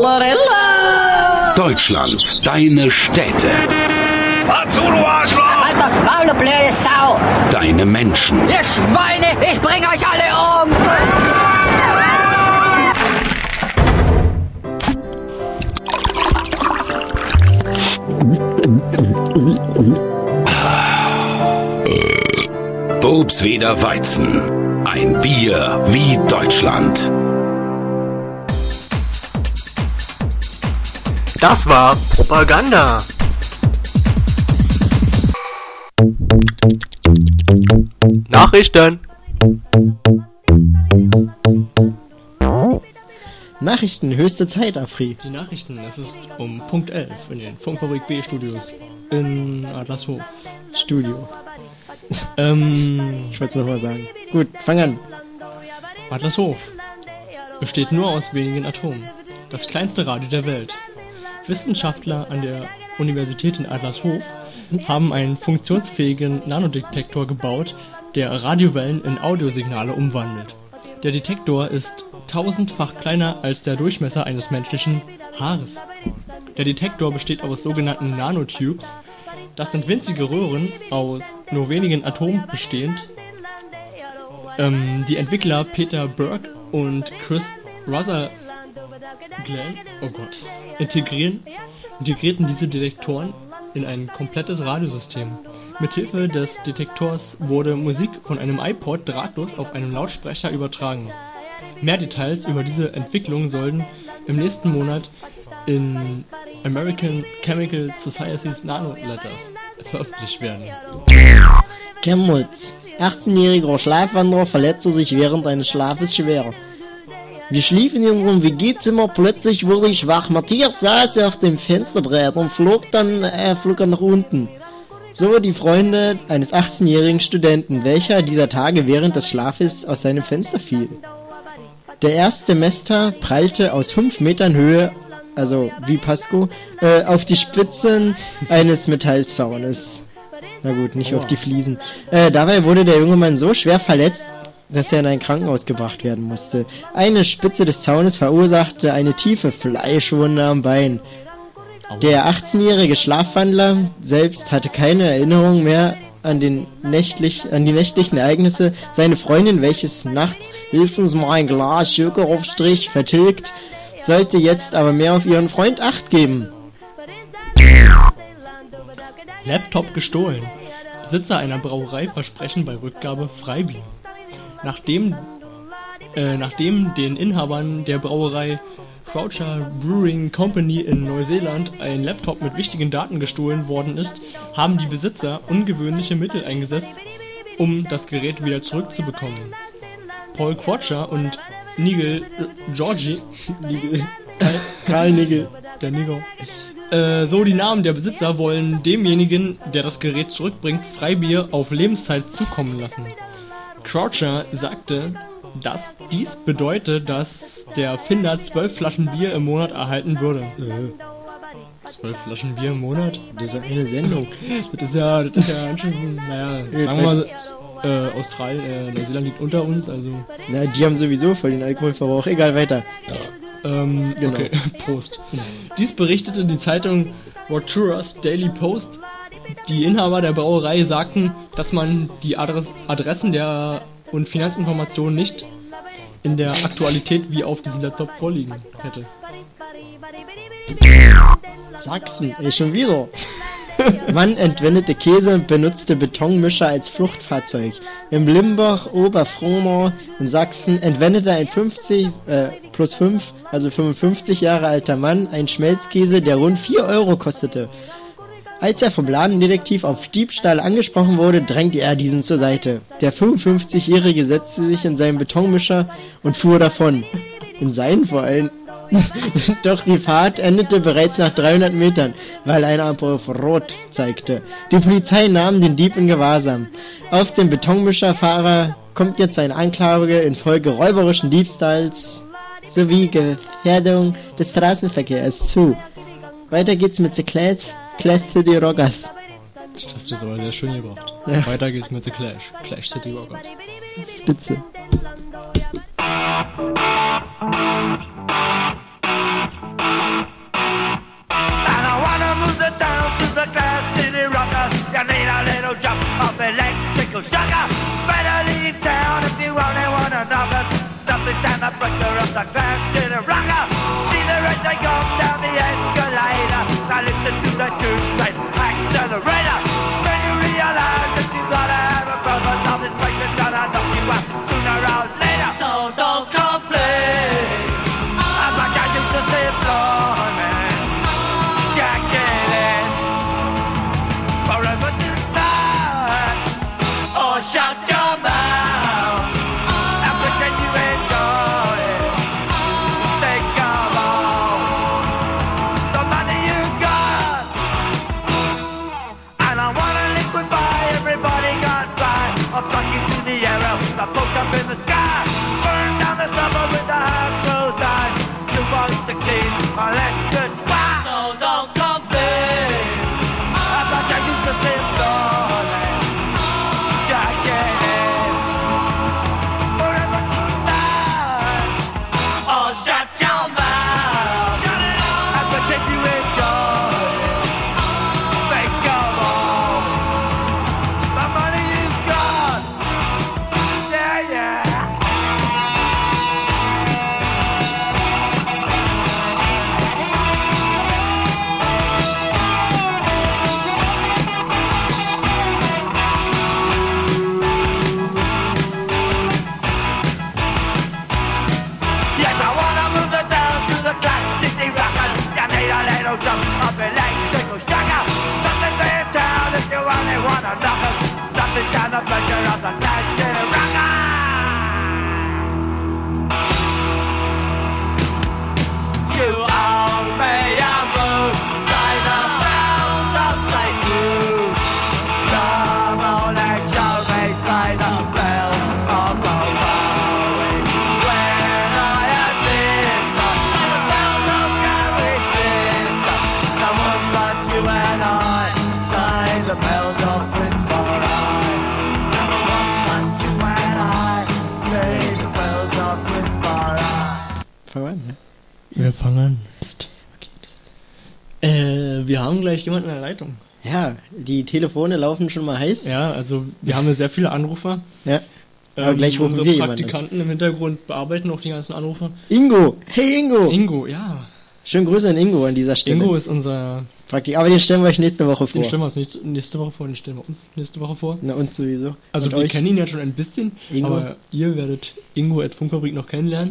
Deutschland, deine Städte. Was, du Arschloch! Halt das Maul, du blöde Sau! Deine Menschen. Ihr Schweine, ich bring euch alle um! Bobsweder Weizen. Ein Bier wie Deutschland. Das war Propaganda. Nachrichten. Nachrichten, höchste Zeit, Afri. Die Nachrichten, es ist um Punkt elf in den Funkfabrik B Studios in Adlershof. Studio. Ähm, ich wollte es nochmal sagen. Gut, fang an. Adlershof besteht nur aus wenigen Atomen. Das kleinste Radio der Welt. Wissenschaftler an der Universität in Adlershof haben einen funktionsfähigen Nanodetektor gebaut, der Radiowellen in Audiosignale umwandelt. Der Detektor ist tausendfach kleiner als der Durchmesser eines menschlichen Haares. Der Detektor besteht aus sogenannten Nanotubes. Das sind winzige Röhren aus nur wenigen Atomen bestehend. Ähm, die Entwickler Peter Burke und Chris Rutherglen, oh Gott, integrieren, integrierten diese Detektoren in ein komplettes Radiosystem. Mithilfe des Detektors wurde Musik von einem iPod drahtlos auf einen Lautsprecher übertragen. Mehr Details über diese Entwicklung sollen im nächsten Monat in American Chemical Society's Nanoletters veröffentlicht werden. Chemnitz. achtzehnjähriger Schlafwanderer verletzte sich während eines Schlafes schwer. Wir schliefen in unserem W G-Zimmer, plötzlich wurde ich wach. Matthias saß auf dem Fensterbrett und flog dann, äh, flog er nach unten. So die Freunde eines achtzehnjährigen Studenten, welcher dieser Tage während des Schlafes aus seinem Fenster fiel. Der erste Mester prallte aus fünf Metern Höhe, also wie Pasco, äh, auf die Spitzen eines Metallzaunes. Na gut, nicht oh. auf die Fliesen. Äh, dabei wurde der junge Mann so schwer verletzt, dass er in ein Krankenhaus gebracht werden musste. Eine Spitze des Zaunes verursachte eine tiefe Fleischwunde am Bein. Der achtzehnjährige Schlafwandler selbst hatte keine Erinnerung mehr an, den nächtlich, an die nächtlichen Ereignisse. Seine Freundin, welches nachts höchstens mal ein Glas Schökerow-Strich vertilgt, sollte jetzt aber mehr auf ihren Freund Acht geben. Laptop gestohlen. Besitzer einer Brauerei versprechen bei Rückgabe Freibier. Nachdem, äh, nachdem den Inhabern der Brauerei Croucher Brewing Company in Neuseeland ein Laptop mit wichtigen Daten gestohlen worden ist, haben die Besitzer ungewöhnliche Mittel eingesetzt, um das Gerät wieder zurückzubekommen. Paul Quatscher und Nigel äh, Georgie, Nigel, Karl Nigel, der Nigger, äh, so die Namen der Besitzer wollen demjenigen, der das Gerät zurückbringt, Freibier auf Lebenszeit zukommen lassen. Croucher sagte, dass dies bedeutet, dass der Finder zwölf Flaschen Bier im Monat erhalten würde. Zwölf Flaschen Bier im Monat? Das ist ja eine Sendung. Das ist ja, das ist ja schon, naja, sagen wir mal, äh, Australien, äh, Neuseeland liegt unter uns, also. Na, die haben sowieso voll den Alkoholverbrauch, egal, weiter. Ja. Ähm, genau. Okay, Prost. Dies berichtete die Zeitung Roturas Daily Post. Die Inhaber der Brauerei sagten, dass man die Adress- Adressen der und Finanzinformationen nicht in der Aktualität wie auf diesem Laptop vorliegen hätte. Sachsen, ey, schon wieder. Mann entwendete Käse und benutzte Betonmischer als Fluchtfahrzeug. Im Limbach, Oberfrohnau in Sachsen entwendete ein fünfzig äh, plus fünf, also fünfundfünfzig Jahre alter Mann, einen Schmelzkäse, der rund vier Euro kostete. Als er vom Ladendetektiv auf Diebstahl angesprochen wurde, drängte er diesen zur Seite. Der fünfundfünfzigjährige setzte sich in seinen Betonmischer und fuhr davon. In seinen vor allem. Doch die Fahrt endete bereits nach dreihundert Metern, weil eine Ampel auf Rot zeigte. Die Polizei nahm den Dieb in Gewahrsam. Auf den Betonmischerfahrer kommt jetzt eine Anklage infolge räuberischen Diebstahls sowie Gefährdung des Straßenverkehrs zu. Weiter geht's mit The Clash, Clash City Rockers. Das hast du jetzt aber sehr schön gebracht. Ja. Weiter geht's mit The Clash, Clash City Rockers. Spitze. Sucker, better leave town if you only want another. Nothing stand the pressure of the Clash City Rocker. See the red they go down the escalator. Now listen to the two-plate accelerator. When you realize that you gotta have a brother, now this place is gonna knock you out sooner or later. So don't complain. I'm like I used to say, Lord, man. Jack it in. Forever tonight. Oh, shut your mouth and pretend you enjoy it. Think of all the money you got, and I wanna liquefy everybody gone by. I'll plug you to the arrow, the poke up in the sky, burn down the suburb with the half closed eyes. You won't succeed unless goodbye. So don't complain about your used to live, Lord. Wir fangen an. Psst. Okay. Äh, wir haben gleich jemanden in der Leitung. Ja, die Telefone laufen schon mal heiß. Ja, also wir haben ja sehr viele Anrufer. Ja. Aber ähm, gleich rufen unsere wir Praktikanten im Hintergrund bearbeiten auch die ganzen Anrufe. Ingo! Hey Ingo! Ingo, ja. Schönen Grüße an Ingo an dieser Stelle. Ingo ist unser Praktik, aber den stellen wir euch nächste Woche vor. Den stellen wir uns nicht, nächste Woche vor, den stellen wir uns nächste Woche vor. Na uns sowieso. Also und wir euch? kennen ihn ja schon ein bisschen, Ingo? aber ihr werdet Ingo at Funkfabrik noch kennenlernen.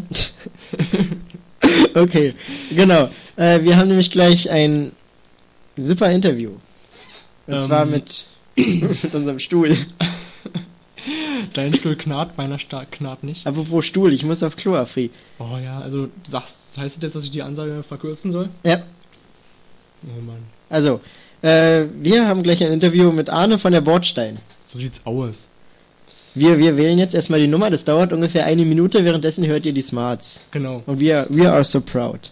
Okay, genau. Äh, wir haben nämlich gleich ein super Interview. Und ähm, zwar mit, mit unserem Stuhl. Dein Stuhl knarrt, meiner Star knarrt nicht. Apropos Stuhl, ich muss auf Klo, Afri. Oh ja, also sagst, heißt das jetzt, dass ich die Ansage verkürzen soll? Ja. Oh Mann. Also, äh, wir haben gleich ein Interview mit Arne von der Bordstein. So sieht's aus. Wir, wir wählen jetzt erstmal die Nummer, das dauert ungefähr eine Minute, währenddessen hört ihr die Smarts. Genau. Und wir, we are so proud.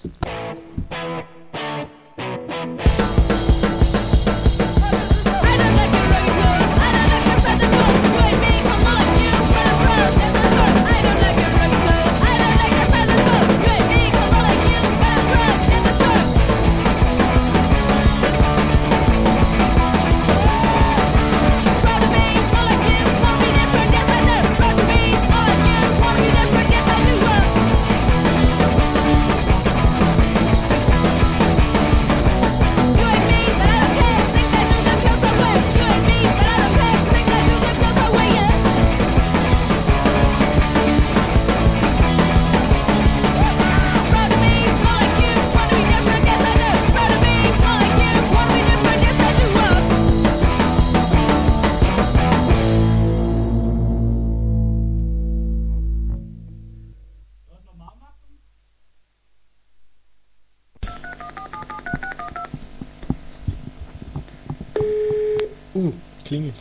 Uh, klingelt.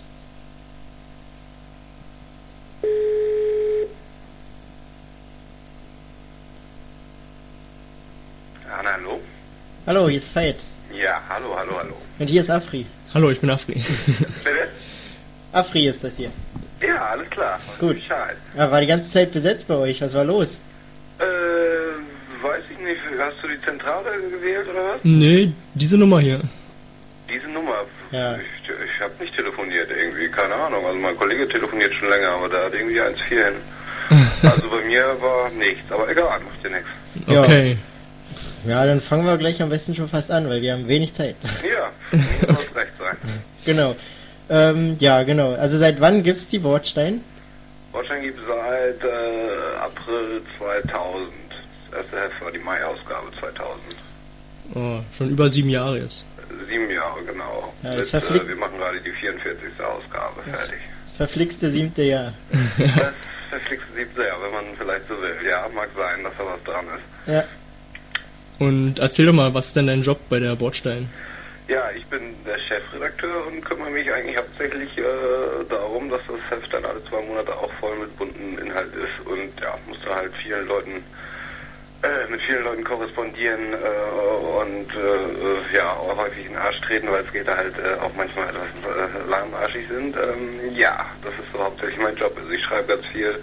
Ja, na, hallo? Hallo, hier ist Veit. Ja, hallo, hallo, hallo. Und hier ist Afri. Hallo, ich bin Afri. Bitte? Afri ist das hier. Ja, alles klar. Gut. Bescheid. Ja, war die ganze Zeit besetzt bei euch. Was war los? Äh, weiß ich nicht. Hast du die Zentrale gewählt oder was? Nee, diese Nummer hier. Diese Nummer? Ja. Ich, ich habe nicht telefoniert irgendwie, keine Ahnung. Also mein Kollege telefoniert schon länger, aber da hat irgendwie eins vier hin. Also bei mir war nichts, aber egal, macht dir nichts. Okay. Ja, dann fangen wir gleich am besten schon fast an, weil wir haben wenig Zeit. Ja, muss recht sein. Genau. Ähm, ja, genau. Also seit wann gibt's die Bordstein? Bordstein gibt es seit äh, April zweitausend. Das erste Heft war die Mai-Ausgabe zweitausend. Oh, schon über sieben Jahre jetzt. Sieben Jahre, genau. Ja, das Mit, verflixt- äh, wir machen gerade die vierundvierzigste Ausgabe Das fertig. verflixte siebte Jahr. Das verflixte siebte Jahr, wenn man vielleicht so will. Ja, mag sein, dass da was dran ist. Ja. Und erzähl doch mal, was ist denn dein Job bei der Bordstein? Ja, ich bin der Chefredakteur und kümmere mich eigentlich hauptsächlich äh, darum, dass das Heft dann alle zwei Monate auch voll mit bunten Inhalt ist und ja, muss da halt vielen Leuten äh, mit vielen Leuten korrespondieren äh, und äh, ja, auch häufig in den Arsch treten, weil es geht da halt äh, auch manchmal etwas äh, lahmarschig sind. Ähm, ja, das ist so hauptsächlich mein Job. Also ich schreibe ganz viel,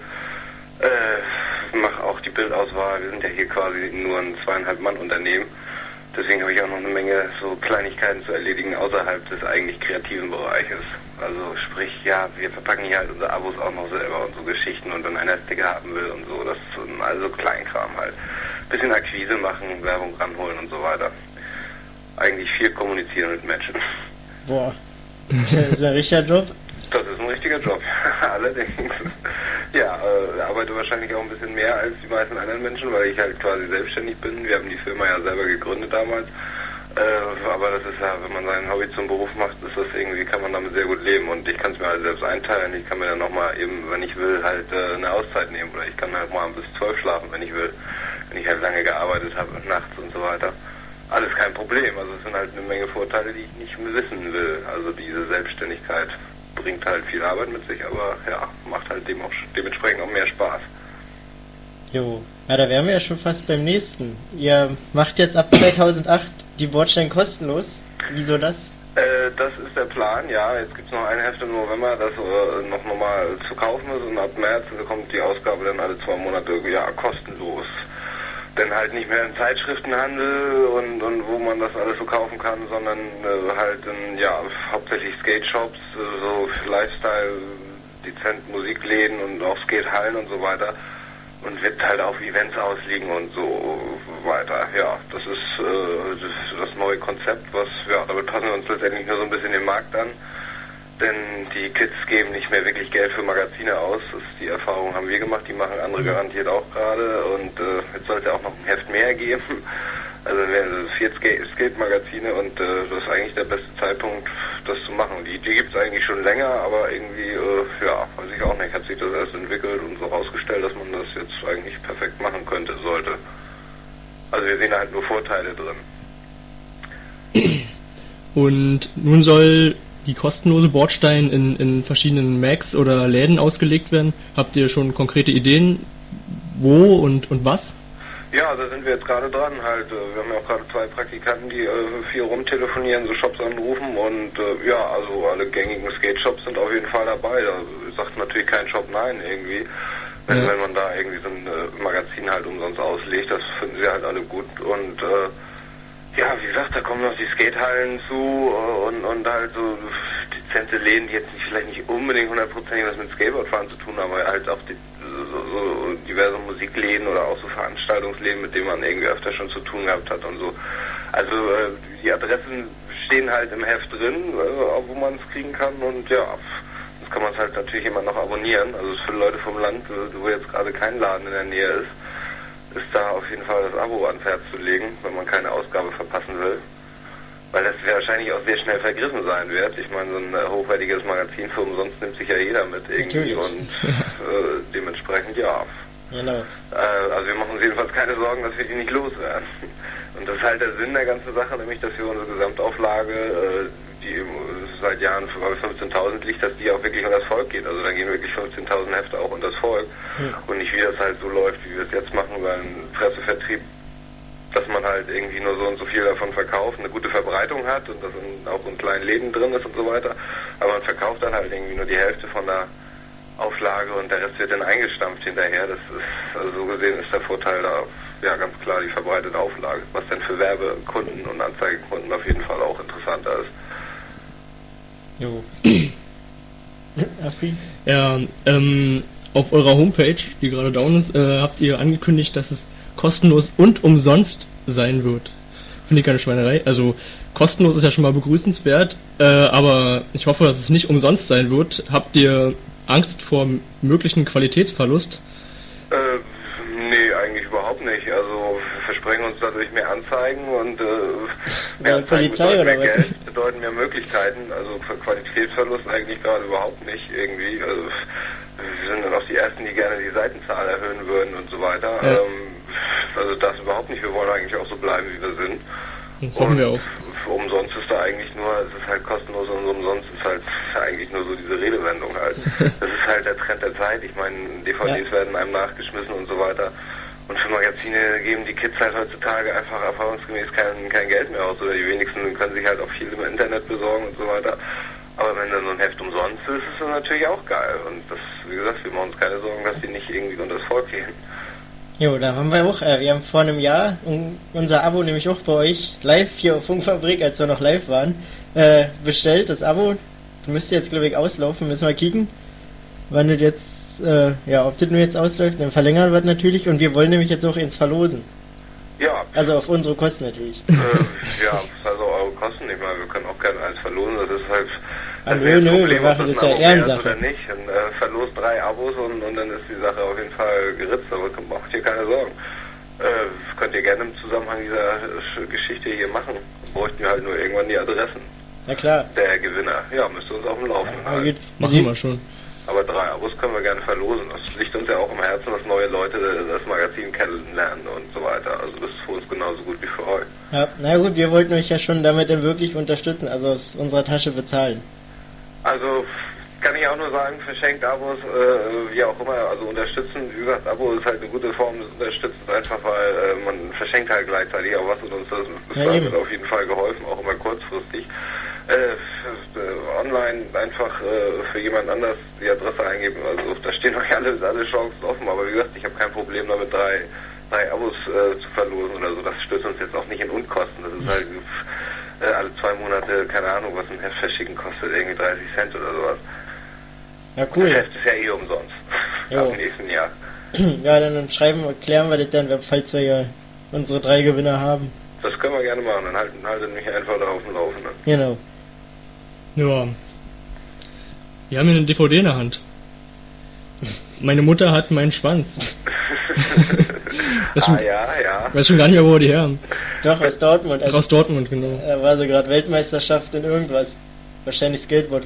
äh, mache auch die Bildauswahl. Wir sind ja hier quasi nur ein zweieinhalb Mann Unternehmen. Deswegen habe ich auch noch eine Menge so Kleinigkeiten zu erledigen außerhalb des eigentlich kreativen Bereiches. Also sprich, ja, wir verpacken hier halt unsere Abos auch noch selber und so Geschichten und wenn einer Sticker haben will und so, das ist so, also Kleinkram halt. Bisschen Akquise machen, Werbung ranholen und so weiter. Eigentlich viel kommunizieren mit Menschen. Boah. Das ist ein richtiger Job. Das ist ein richtiger Job, allerdings. Ja, äh, arbeite wahrscheinlich auch ein bisschen mehr als die meisten anderen Menschen, weil ich halt quasi selbstständig bin. Wir haben die Firma ja selber gegründet damals. Äh, aber das ist ja, wenn man sein Hobby zum Beruf macht, ist das irgendwie, kann man damit sehr gut leben. Und ich kann es mir halt selbst einteilen. Ich kann mir dann nochmal eben, wenn ich will, halt äh, eine Auszeit nehmen. Oder ich kann halt mal bis zwölf schlafen, wenn ich will. Wenn ich halt lange gearbeitet habe, nachts und so weiter. Alles kein Problem. Also es sind halt eine Menge Vorteile, die ich nicht wissen will. Also diese Selbstständigkeit bringt halt viel Arbeit mit sich, aber ja, macht halt dem auch, dementsprechend auch mehr Spaß. Jo, ja, da wären wir ja schon fast beim nächsten. Ihr macht jetzt ab zweitausendacht die Bordstein kostenlos. Wieso das? Äh, das ist der Plan, ja. Jetzt gibt es noch ein Heft im November, das äh, noch normal zu kaufen ist und ab März kommt die Ausgabe dann alle zwei Monate, ja, kostenlos. Denn halt nicht mehr im Zeitschriftenhandel und, und wo man das alles so kaufen kann, sondern äh, halt in, ja, hauptsächlich Skate-Shops, äh, so Lifestyle, dezent Musikläden und auch Skatehallen und so weiter. Und wird halt auf Events ausliegen und so weiter. Ja, das ist äh, das, das neue Konzept, was, ja, damit passen wir uns letztendlich nur so ein bisschen den Markt an. Denn die Kids geben nicht mehr wirklich Geld für Magazine aus. Das ist die Erfahrung haben wir gemacht, die machen andere garantiert auch gerade. Und äh, jetzt sollte auch noch ein Heft mehr geben. Also vier Skate-Magazine und äh, das ist eigentlich der beste Zeitpunkt, das zu machen. Die Idee gibt es eigentlich schon länger, aber irgendwie, äh, ja, weiß ich auch nicht, hat sich das erst entwickelt und so rausgestellt, dass man das jetzt eigentlich perfekt machen könnte, sollte. Also wir sehen halt nur Vorteile drin. Und nun soll die kostenlose Bordstein in, in verschiedenen Macs oder Läden ausgelegt werden. Habt ihr schon konkrete Ideen, wo und, und was? Ja, da sind wir jetzt gerade dran halt. Wir haben ja auch gerade zwei Praktikanten, die äh, viel rumtelefonieren, so Shops anrufen und äh, ja, also alle gängigen Skate-Shops sind auf jeden Fall dabei. Da sagt natürlich kein Shop nein irgendwie. Wenn, Ja. wenn man da irgendwie so ein äh, Magazin halt umsonst auslegt, das finden sie halt alle gut und äh, ja, wie gesagt, da kommen noch die Skatehallen zu äh, und, und halt so dezente Läden, die jetzt nicht, vielleicht nicht unbedingt hundertprozentig was mit Skateboardfahren zu tun haben, aber halt auch die, so, so diverse Musikläden oder auch so Veranstaltungsläden, mit denen man irgendwie öfter schon zu tun gehabt hat und so. Also äh, die Adressen stehen halt im Heft drin, äh, wo man es kriegen kann und ja, das kann man halt natürlich immer noch abonnieren. Also für Leute vom Land, wo jetzt gerade kein Laden in der Nähe ist, ist da auf jeden Fall das Abo ans Herz zu legen, wenn man keine Ausgabe verpassen will. Weil das wahrscheinlich auch sehr schnell vergriffen sein wird. Ich meine, so ein äh, hochwertiges Magazin für umsonst nimmt sich ja jeder mit irgendwie. Natürlich. Und äh, dementsprechend ja. Genau. Äh, also wir machen uns jedenfalls keine Sorgen, dass wir die nicht loswerden. Und das ist halt der Sinn der ganzen Sache, nämlich dass wir unsere Gesamtauflage, äh, die seit Jahren bei fünfzehntausend liegt, dass die auch wirklich unter das Volk geht. Also da gehen wirklich fünfzehntausend Hefte auch unter das Volk. Ja. Und nicht wie das halt so läuft, wie wir es jetzt machen, über einen Pressevertrieb, dass man halt irgendwie nur so und so viel davon verkauft, eine gute Verbreitung hat und dass auch so ein kleines Leben drin ist und so weiter. Aber man verkauft dann halt irgendwie nur die Hälfte von der Auflage und der Rest wird dann eingestampft hinterher. Das ist, also so gesehen ist der Vorteil da, ja, ganz klar die verbreitete Auflage, was dann für Werbekunden und Anzeigenkunden auf jeden Fall auch interessanter ist. Jo. Ja, ähm, auf eurer Homepage, die gerade down ist, äh, habt ihr angekündigt, dass es kostenlos und umsonst sein wird. Finde ich keine Schweinerei. Also kostenlos ist ja schon mal begrüßenswert, äh, aber ich hoffe, dass es nicht umsonst sein wird. Habt ihr Angst vor möglichen Qualitätsverlust? Äh, nee, eigentlich überhaupt nicht. Also wir versprechen uns dadurch mehr Anzeigen und äh, mehr Anzeigen Polizei bedeuten oder mehr Geld, bedeuten mehr Möglichkeiten. Also für Qualitätsverlust eigentlich gerade überhaupt nicht irgendwie. Also wir sind dann auch die Ersten, die gerne die Seitenzahl erhöhen würden und so weiter. Ja. Ähm, also das überhaupt nicht. Wir wollen eigentlich auch so bleiben, wie wir sind. Das hoffen wir auch. Umsonst ist da eigentlich nur, es ist halt kostenlos und umsonst ist halt eigentlich nur so diese Redewendung halt. Das ist halt der Trend der Zeit. Ich meine, D V Ds ja. werden einem nachgeschmissen und so weiter. Und für Magazine geben die Kids halt heutzutage einfach erfahrungsgemäß kein, kein Geld mehr aus. Oder die wenigsten können sich halt auch viel im Internet besorgen und so weiter. Aber wenn dann so ein Heft umsonst ist, ist das natürlich auch geil. Und das, wie gesagt, wir machen uns keine Sorgen, dass die nicht irgendwie unter das Volk gehen. Jo, da haben wir auch, äh, wir haben vor einem Jahr unser Abo nämlich auch bei euch live hier auf Funkfabrik, als wir noch live waren, äh, bestellt, das Abo. Du müsst jetzt, glaube ich, auslaufen, müssen wir kicken, wann das jetzt, äh, ja, ob das nur jetzt ausläuft, dann verlängern wird natürlich und wir wollen nämlich jetzt auch ins Verlosen. Ja. Also auf unsere Kosten natürlich. Äh, ja, also eure Kosten nicht mal, wir können auch gerne eins verlosen, das ist halt... Ah, nö, nö, wir machen das ja Ehrensache. Oder nicht, und äh, verlost drei Abos und, und dann ist die Sache auf jeden Fall geritzt, aber macht ihr keine Sorgen. Äh, könnt ihr gerne im Zusammenhang dieser Geschichte hier machen. Bräuchten wir halt nur irgendwann die Adressen. Na klar. Der Gewinner. Ja, müsst ihr uns auf dem Laufenden ja, halten. Machen wir schon. Aber drei Abos können wir gerne verlosen. Das liegt uns ja auch im Herzen, dass neue Leute das Magazin kennenlernen und so weiter. Also das ist für uns genauso gut wie für euch. Ja, na gut, wir wollten euch ja schon damit dann wirklich unterstützen, also aus unserer Tasche bezahlen. Also kann ich auch nur sagen, verschenkt Abos, äh, wie auch immer, also unterstützen, wie gesagt, Abo ist halt eine gute Form des Unterstützens, einfach weil äh, man verschenkt halt gleichzeitig auch was und uns das ist ja, halt auf jeden Fall geholfen, auch immer kurzfristig. Äh, äh, online einfach äh, für jemand anders die Adresse eingeben, also da stehen euch alle, alle Chancen offen, aber wie gesagt, ich habe kein Problem damit, drei, drei Abos äh, zu verlosen oder so, das stößt uns jetzt auch nicht in Unkosten, das ist halt äh, alle zwei Monate, keine Ahnung, was ein Heft verschicken kostet, irgendwie dreißig Cent oder sowas. Ja, cool. Das Heft ist ja eh umsonst. Jo. Ab nächsten Jahr. Ja, dann schreiben wir, klären wir das dann, falls wir ja unsere drei Gewinner haben. Das können wir gerne machen, dann halten, halten mich einfach da auf dem Laufenden. Genau. Ja. Wir haben hier eine D V D in der Hand. Meine Mutter hat meinen Schwanz. ah, schon, ja, ja. Weiß schon gar nicht mehr, wo wir die her haben. Doch, aus Dortmund. Also, aus Dortmund, genau. Da war so gerade Weltmeisterschaft in irgendwas. Wahrscheinlich Skateboard.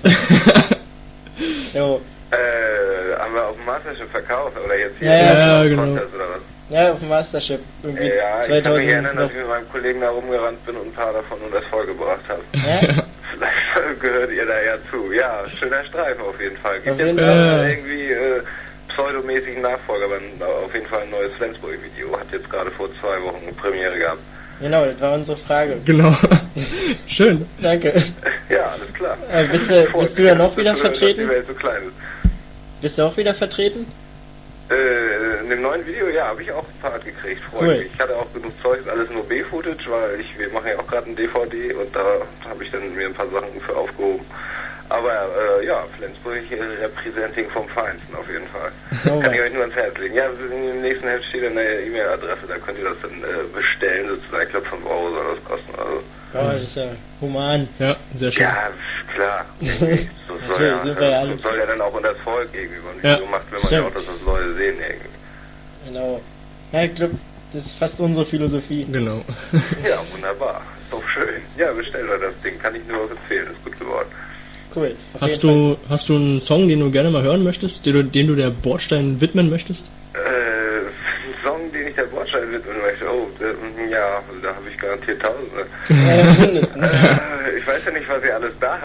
Jo. Äh, haben wir auf dem Mastership verkauft, oder jetzt hier? Ja, ja, ja genau. Oder was? Ja, auf dem Mastership. Irgendwie ja, zweitausend. Ich kann mich erinnern, dass ich mit meinem Kollegen da rumgerannt bin und ein paar davon unter das Volk gebracht habe. Ja? Vielleicht gehört ihr da ja zu. Ja, schöner Streifen auf jeden Fall. Gibt auf jetzt äh, irgendwie äh, pseudomäßigen Nachfolger, aber auf jeden Fall ein neues Flensburg-Video. Hat jetzt gerade vor zwei Wochen eine Premiere gehabt. Genau, das war unsere Frage. Genau. Schön. Danke. Ja, alles klar. Äh, bist, du, bist du dann auch wieder du, vertreten? Die Welt so klein ist. Bist du auch wieder vertreten? Äh, in dem neuen Video, ja, habe ich auch ein paar gekriegt, freue cool. mich. Ich hatte auch genug Zeug, alles nur B-Footage, weil ich, wir machen ja auch gerade ein D V D und da habe ich dann mir ein paar Sachen für aufgehoben. Aber äh, ja, Flensburg äh, Representing vom Feinsten auf jeden Fall. Oh, kann ich euch nur ans Herz legen. Ja, im nächsten Heft steht eine E-Mail-Adresse, da könnt ihr das dann äh, bestellen, sozusagen. Ich glaube fünf Euro soll das kosten. Also. Ja, das ist ja human. Ja, sehr schön. Ja, klar. So soll, ja, sind wir ja alle. soll ja dann auch unter das Volk gegenüber. Und ja. so macht, will man Stimmt. ja auch, dass das Leute sehen irgendwie. Genau. Ja, ich glaube, das ist fast unsere Philosophie. Genau. Ja, wunderbar. Ist doch schön. Ja, bestellt euch das Ding. Kann ich nur empfehlen. Ist gut geworden. Cool. Hast du, hast du einen Song, den du gerne mal hören möchtest, den du, den du der Bordstein widmen möchtest? Äh, ein Song, den ich der Bordstein widmen möchte? Oh, äh, ja, da habe ich garantiert Tausende. Ja, mindestens. äh, ich weiß ja nicht, was ihr alles da habt.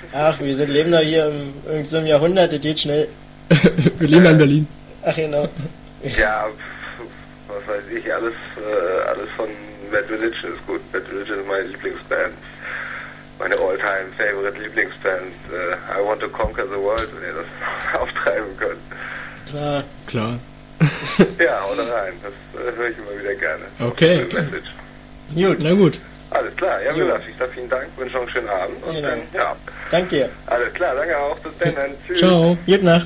Ach, wir sind, leben doch hier im, in so einem Jahrhundert, das geht schnell. Wir leben ja in Berlin. Ach genau. Ja, was weiß ich, alles, äh, alles von Bad Religion ist gut. Bad Religion ist meine Lieblingsband. Meine all-time favorite Lieblingsband. Äh, I Want to Conquer the World, wenn ihr das auftreiben könnt. Klar. Klar. Ja, haut rein. Das äh, höre ich immer wieder gerne. Okay. Gut. Na gut. Alles klar. Ja, wie gesagt, ich sage vielen Dank, wünsche noch einen schönen Abend. Und Genau. dann, ja. Danke dir. Alles klar, danke auch. Bis dann. dann. Tschüss. Ciao. Gute Nacht.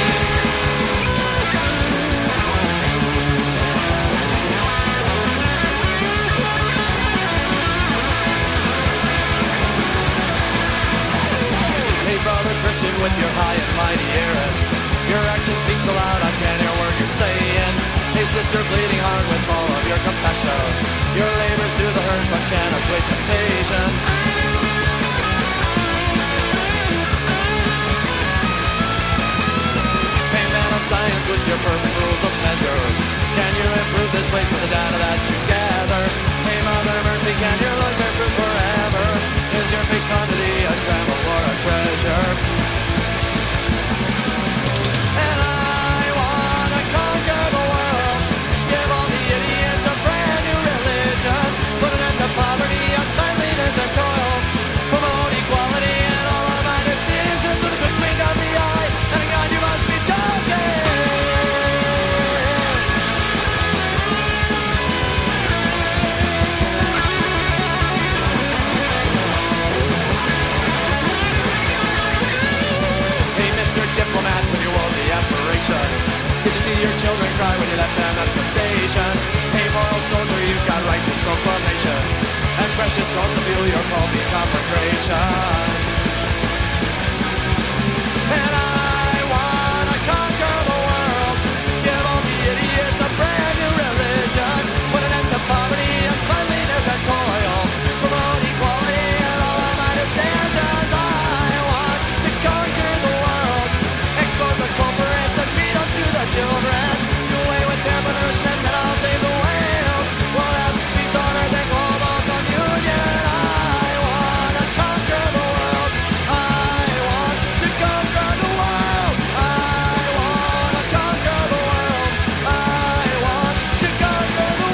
Hey brother Christian with your high and mighty Aaron, your action speaks so loud I can't hear a word you're saying. Hey sister bleeding heart with all of your compassion, your labors through the hurt but can't assuage temptation. Hey man of science with your perfect rules of measure, can you improve this place with the data that you gather? Hey mother mercy, can your laws bear fruit forever? Is your fecundity a trammel or a treasure? And I wanna conquer the world, give all the idiots a brand new religion, put an end to poverty, uncleanliness and toil, promote equality and all of my decisions with a quick wink of the eye, and God you must be joking. Diplomat with your worldly aspirations, did you see your children cry when you left them at the station? Hey moral soldier, you've got righteous proclamations and precious stones to fuel your faulty conflagrations. And I wanna conquer the world, give all the idiots a brand new religion, put an end to poverty, uncleanliness and toil, promote equality and all of my decisions. I want to conquer the world, expose the culprits and beat up to the children, do away with their punishment and I'll save the whales. We'll have peace on earth and global communion. I want to conquer the world, I want to conquer the world, I want to conquer the world, I want to conquer the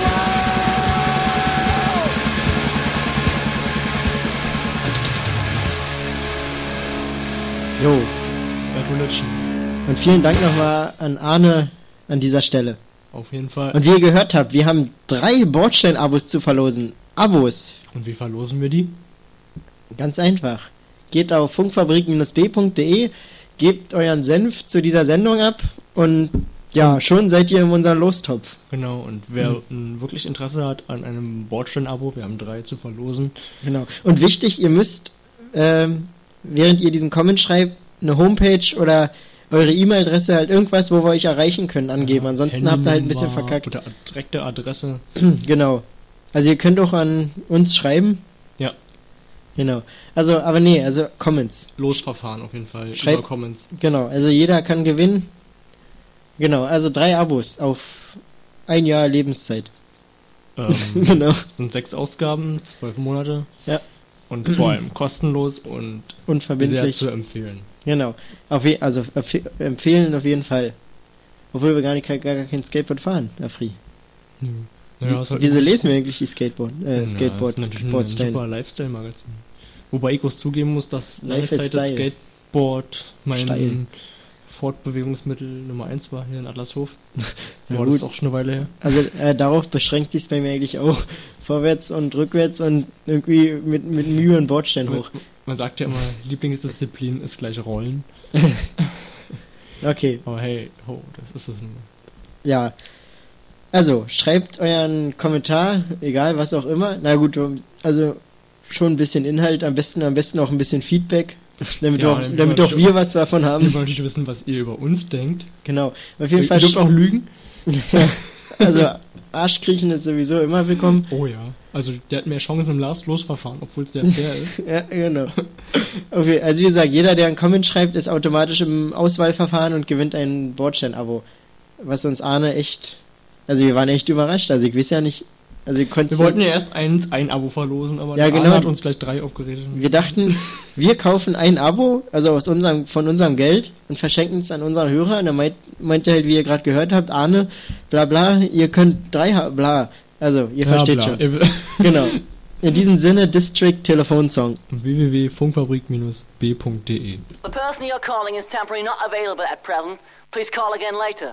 world. Jo. Bad Religion. Und vielen Dank nochmal an Arne an dieser Stelle. Auf jeden Fall. Und wie ihr gehört habt, wir haben drei Bordstein-Abos zu verlosen. Abos. Und wie verlosen wir die? Ganz einfach. Geht auf funkfabrik Bindestrich b Punkt de, gebt euren Senf zu dieser Sendung ab und ja, schon seid ihr in unserem Lostopf. Genau, und wer mhm. wirklich Interesse hat an einem Bordstein-Abo, wir haben drei zu verlosen. Genau. Und wichtig, ihr müsst, ähm, während ihr diesen Comment schreibt, eine Homepage oder eure E-Mail-Adresse, halt irgendwas, wo wir euch erreichen können, angeben. Ansonsten habt ihr halt ein bisschen verkackt. Oder direkte Adresse. Genau. Also ihr könnt auch an uns schreiben. Ja. Genau. Also, aber nee, also Comments. Losverfahren auf jeden Fall. Schreibt, über Comments. Genau, also jeder kann gewinnen. Genau, also drei Abos auf ein Jahr Lebenszeit. Ähm, genau. Sind sechs Ausgaben, zwölf Monate. Ja. Und vor allem kostenlos und unverbindlich. Sehr zu empfehlen. Genau. Auf je, also empfehlen auf jeden Fall. Obwohl wir gar, nicht, gar, gar kein Skateboard fahren, Afri. Hm. Naja, Wie, wieso lesen wir eigentlich die Skateboard? Äh, Skateboard, ja, das ist natürlich ein super Lifestyle-Magazin. Wobei ich kurz zugeben muss, dass lange Zeit das Skateboard mein Style. Fortbewegungsmittel Nummer eins war hier in Adlershof. Ja, war das ist auch schon eine Weile her. Also äh, darauf beschränkt sich es bei mir eigentlich auch. Vorwärts und rückwärts und irgendwie mit, mit Mühe und Bordstein hoch. Man, man sagt ja immer, Lieblingsdisziplin ist gleich Rollen. Okay. Aber hey, ho, das ist es. Ja. Also, schreibt euren Kommentar, egal was auch immer. Na gut, also schon ein bisschen Inhalt, am besten, am besten auch ein bisschen Feedback. Damit, ja, auch, damit, damit auch wir was davon haben. Wir wollen natürlich wissen, was ihr über uns denkt. Genau. Auf jeden ihr Fall. Ihr dürft auch lügen. Also, Arschkriechen ist sowieso immer willkommen. Oh ja. Also, der hat mehr Chancen im Last-Losverfahren, obwohl es sehr fair ist. Ja, genau. Okay, also wie gesagt, jeder, der einen Comment schreibt, ist automatisch im Auswahlverfahren und gewinnt ein Bordstein-Abo. Was uns Arne echt. Also, wir waren echt überrascht. Also, ich weiß ja nicht, Also ihr Wir wollten ja erst eins, ein Abo verlosen, aber ja, der genau. Arne hat uns gleich drei aufgeredet. Wir dachten, wir kaufen ein Abo, also aus unserem, von unserem Geld und verschenken es an unsere Hörer. Und er meint, meinte halt, wie ihr gerade gehört habt, Arne, bla bla, ihr könnt drei haben, bla. Also, ihr Bla, versteht bla. schon. Genau. In diesem Sinne, District Telefonsong. w w w punkt funkfabrik Bindestrich b punkt d e The person you're calling is temporarily not available at present. Please call again later.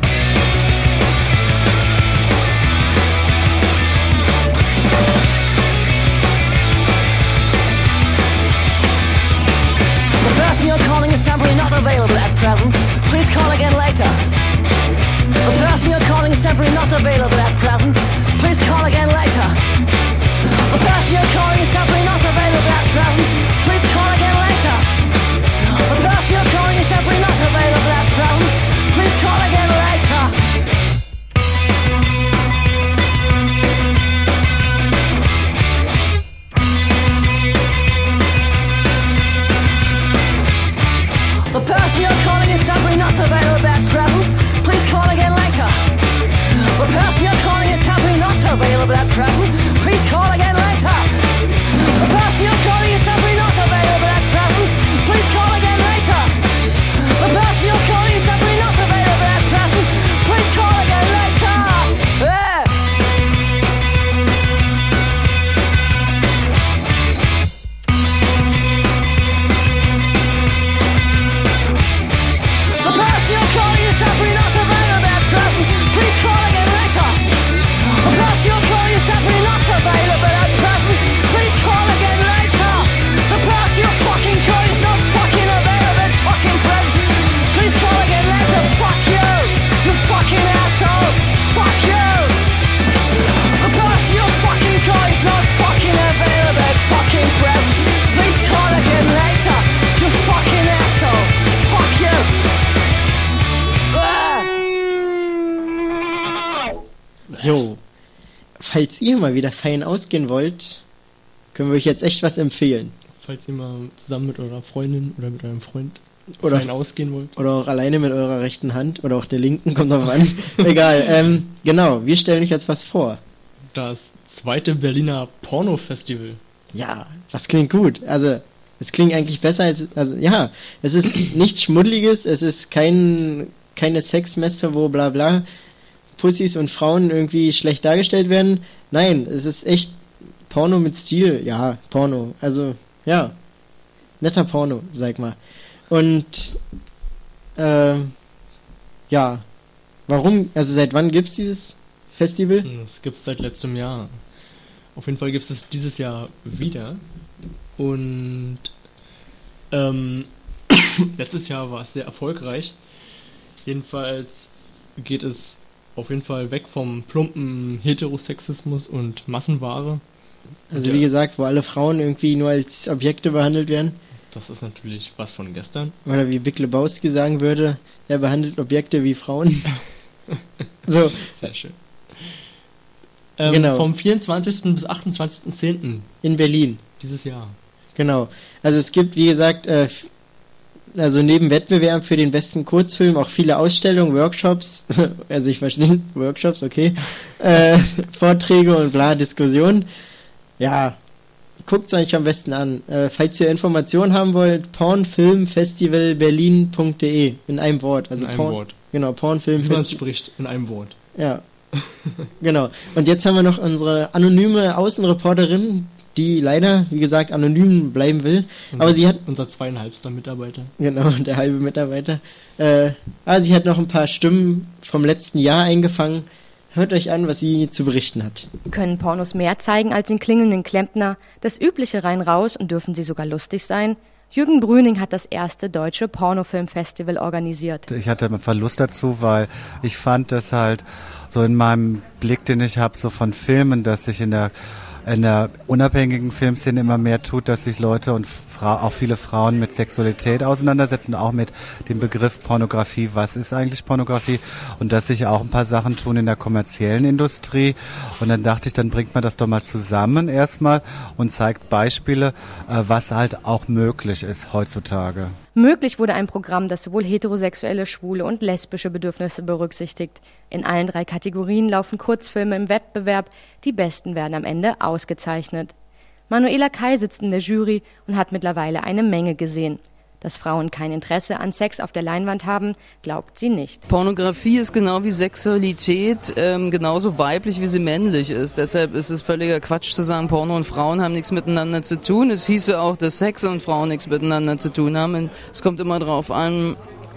The person you're calling is temporarily not available at present. Please call again later. The person you're calling is temporarily not available at present. Please call again later. The person you're calling is temporarily not available at present. Please call again later. The person you're calling is temporarily not available at present. Please call again later. The person you're calling is temporarily not available at present. Please call again later. The person you're calling is temporarily not available at present. Please call again later. The person you're calling is temporarily not available at present. Please call again later. The person you're calling is temporarily not available at present. Please call again later. Yeah. The person you're calling is temporarily not available at present. Please call again later. The person you're calling is temporarily not available at present. Please call again later. The person you're fucking calling is not fucking available at fucking present. Please call again later. Fuck you. You fucking asshole. Fuck you. The person you're fucking calling is not fucking available at fucking present. Please call again later. You fucking asshole. Fuck you. Ah. Jo. Falls ihr mal wieder fein ausgehen wollt, können wir euch jetzt echt was empfehlen. Falls ihr mal zusammen mit eurer Freundin oder mit eurem Freund Oder fein ausgehen wollt. Oder auch alleine mit eurer rechten Hand oder auch der linken, kommt drauf an. Egal. Ähm, genau, wir stellen euch jetzt was vor. Das zweite Berliner Porno-Festival. Ja, das klingt gut. Also, es klingt eigentlich besser als, also, ja, es ist nichts Schmuddeliges, es ist kein, keine Sexmesse, wo bla bla Pussys und Frauen irgendwie schlecht dargestellt werden. Nein, es ist echt Porno mit Stil. Ja, Porno. Also, ja, netter Porno, sag mal. Und, ähm, ja, warum, also seit wann gibt's dieses Festival? Das gibt's seit letztem Jahr. Auf jeden Fall gibt es dieses Jahr wieder. Und ähm, letztes Jahr war es sehr erfolgreich. Jedenfalls geht es auf jeden Fall weg vom plumpen Heterosexismus und Massenware. Also Ja. wie gesagt, wo alle Frauen irgendwie nur als Objekte behandelt werden. Das ist natürlich was von gestern. Oder wie Big Lebowski sagen würde, er behandelt Objekte wie Frauen. So. Sehr schön. Ähm, Genau. Vom vierundzwanzigsten bis achtundzwanzigsten zehnten In Berlin. dieses Jahr. Genau. Also es gibt, wie gesagt, äh, f- also neben Wettbewerb für den besten Kurzfilm auch viele Ausstellungen, Workshops, also ich verstehe, Workshops, okay, äh, Vorträge und bla, Diskussionen. Ja, guckt es euch am besten an. Äh, falls ihr Informationen haben wollt, pornfilmfestivalberlin punkt de in einem Wort. Also In einem Porn, Wort. Genau, Wie man es Pornfilmfestival. spricht, in einem Wort. Ja, genau. Und jetzt haben wir noch unsere anonyme Außenreporterin, die leider, wie gesagt, anonym bleiben will. Unser, Aber sie hat, unser zweieinhalbster Mitarbeiter. genau, der halbe Mitarbeiter. Äh, aber sie hat noch ein paar Stimmen vom letzten Jahr eingefangen. Hört euch an, was sie zu berichten hat. Können Pornos mehr zeigen als den klingelnden Klempner? Das Übliche rein raus und dürfen sie sogar lustig sein? Jürgen Brüning hat das erste deutsche Pornofilmfestival organisiert. Ich hatte einen Verlust dazu, weil ich fand, dass halt so in meinem Blick, den ich habe, so von Filmen, dass sich in der in der unabhängigen Filmszene immer mehr tut, dass sich Leute und Fra- auch viele Frauen mit Sexualität auseinandersetzen, auch mit dem Begriff Pornografie. Was ist eigentlich Pornografie? Und dass sich auch ein paar Sachen tun in der kommerziellen Industrie. Und dann dachte ich, dann bringt man das doch mal zusammen erstmal und zeigt Beispiele, äh, was halt auch möglich ist heutzutage. Möglich wurde ein Programm, das sowohl heterosexuelle, schwule und lesbische Bedürfnisse berücksichtigt. In allen drei Kategorien laufen Kurzfilme im Wettbewerb, die Besten werden am Ende ausgezeichnet. Manuela Kai sitzt in der Jury und hat mittlerweile eine Menge gesehen. Dass Frauen kein Interesse an Sex auf der Leinwand haben, glaubt sie nicht. Pornografie ist genau wie Sexualität ähm, genauso weiblich, wie sie männlich ist. Deshalb ist es völliger Quatsch zu sagen, Porno und Frauen haben nichts miteinander zu tun. Es hieße auch, dass Sex und Frauen nichts miteinander zu tun haben. Und es kommt immer darauf an,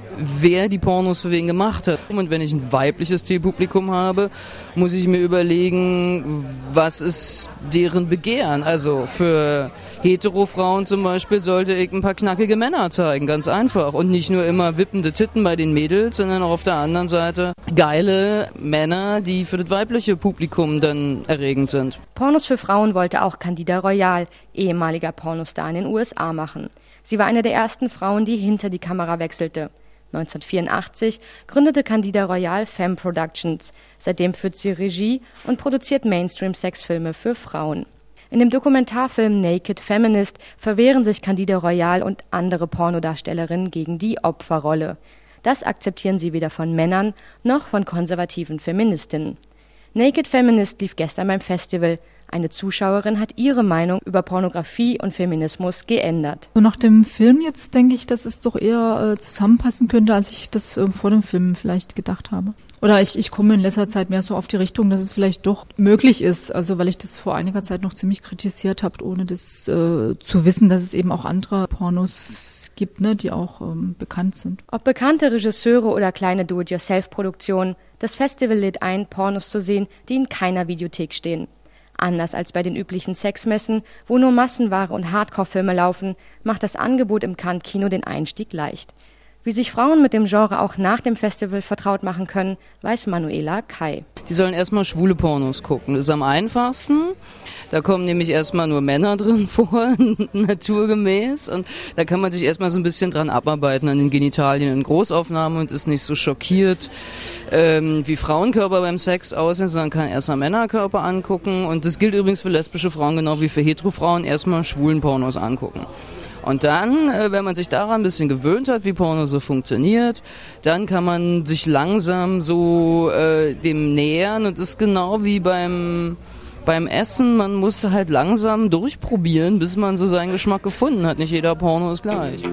wer die Pornos für wen gemacht hat. Und wenn ich ein weibliches Zielpublikum habe, muss ich mir überlegen, was ist deren Begehren. Also für Hetero-Frauen zum Beispiel sollte ich ein paar knackige Männer zeigen, ganz einfach. Und nicht nur immer wippende Titten bei den Mädels, sondern auch auf der anderen Seite geile Männer, die für das weibliche Publikum dann erregend sind. Pornos für Frauen wollte auch Candida Royalle, ehemaliger Pornostar in den U S A, machen. Sie war eine der ersten Frauen, die hinter die Kamera wechselte. neunzehnhundertvierundachtzig gründete Candida Royalle Femme Productions. Seitdem führt sie Regie und produziert Mainstream-Sexfilme für Frauen. In dem Dokumentarfilm Naked Feminist verwehren sich Candida Royalle und andere Pornodarstellerinnen gegen die Opferrolle. Das akzeptieren sie weder von Männern noch von konservativen Feministinnen. Naked Feminist lief gestern beim Festival. Eine Zuschauerin hat ihre Meinung über Pornografie und Feminismus geändert. So nach dem Film jetzt denke ich, dass es doch eher äh, zusammenpassen könnte, als ich das äh, vor dem Film vielleicht gedacht habe. Oder ich, ich komme in letzter Zeit mehr so auf die Richtung, dass es vielleicht doch möglich ist. Also weil ich das vor einiger Zeit noch ziemlich kritisiert habe, ohne das äh, zu wissen, dass es eben auch andere Pornos gibt, ne, die auch ähm, bekannt sind. Ob bekannte Regisseure oder kleine Do-it-yourself-Produktionen, das Festival lädt ein, Pornos zu sehen, die in keiner Videothek stehen. Anders als bei den üblichen Sexmessen, wo nur Massenware und Hardcore-Filme laufen, macht das Angebot im Cannes-Kino den Einstieg leicht. Wie sich Frauen mit dem Genre auch nach dem Festival vertraut machen können, weiß Manuela Kai. Die sollen erstmal schwule Pornos gucken. Das ist am einfachsten. Da kommen nämlich erstmal nur Männer drin vor, naturgemäß. Und da kann man sich erstmal so ein bisschen dran abarbeiten an den Genitalien in Großaufnahme und ist nicht so schockiert, ähm, wie Frauenkörper beim Sex aussehen, sondern kann erstmal Männerkörper angucken. Und das gilt übrigens für lesbische Frauen genau wie für Hetero-Frauen, erstmal schwulen Pornos angucken. Und dann, wenn man sich daran ein bisschen gewöhnt hat, wie Porno so funktioniert, dann kann man sich langsam so äh, dem nähern und das ist genau wie beim, beim Essen, man muss halt langsam durchprobieren, bis man so seinen Geschmack gefunden hat. Nicht jeder Porno ist gleich.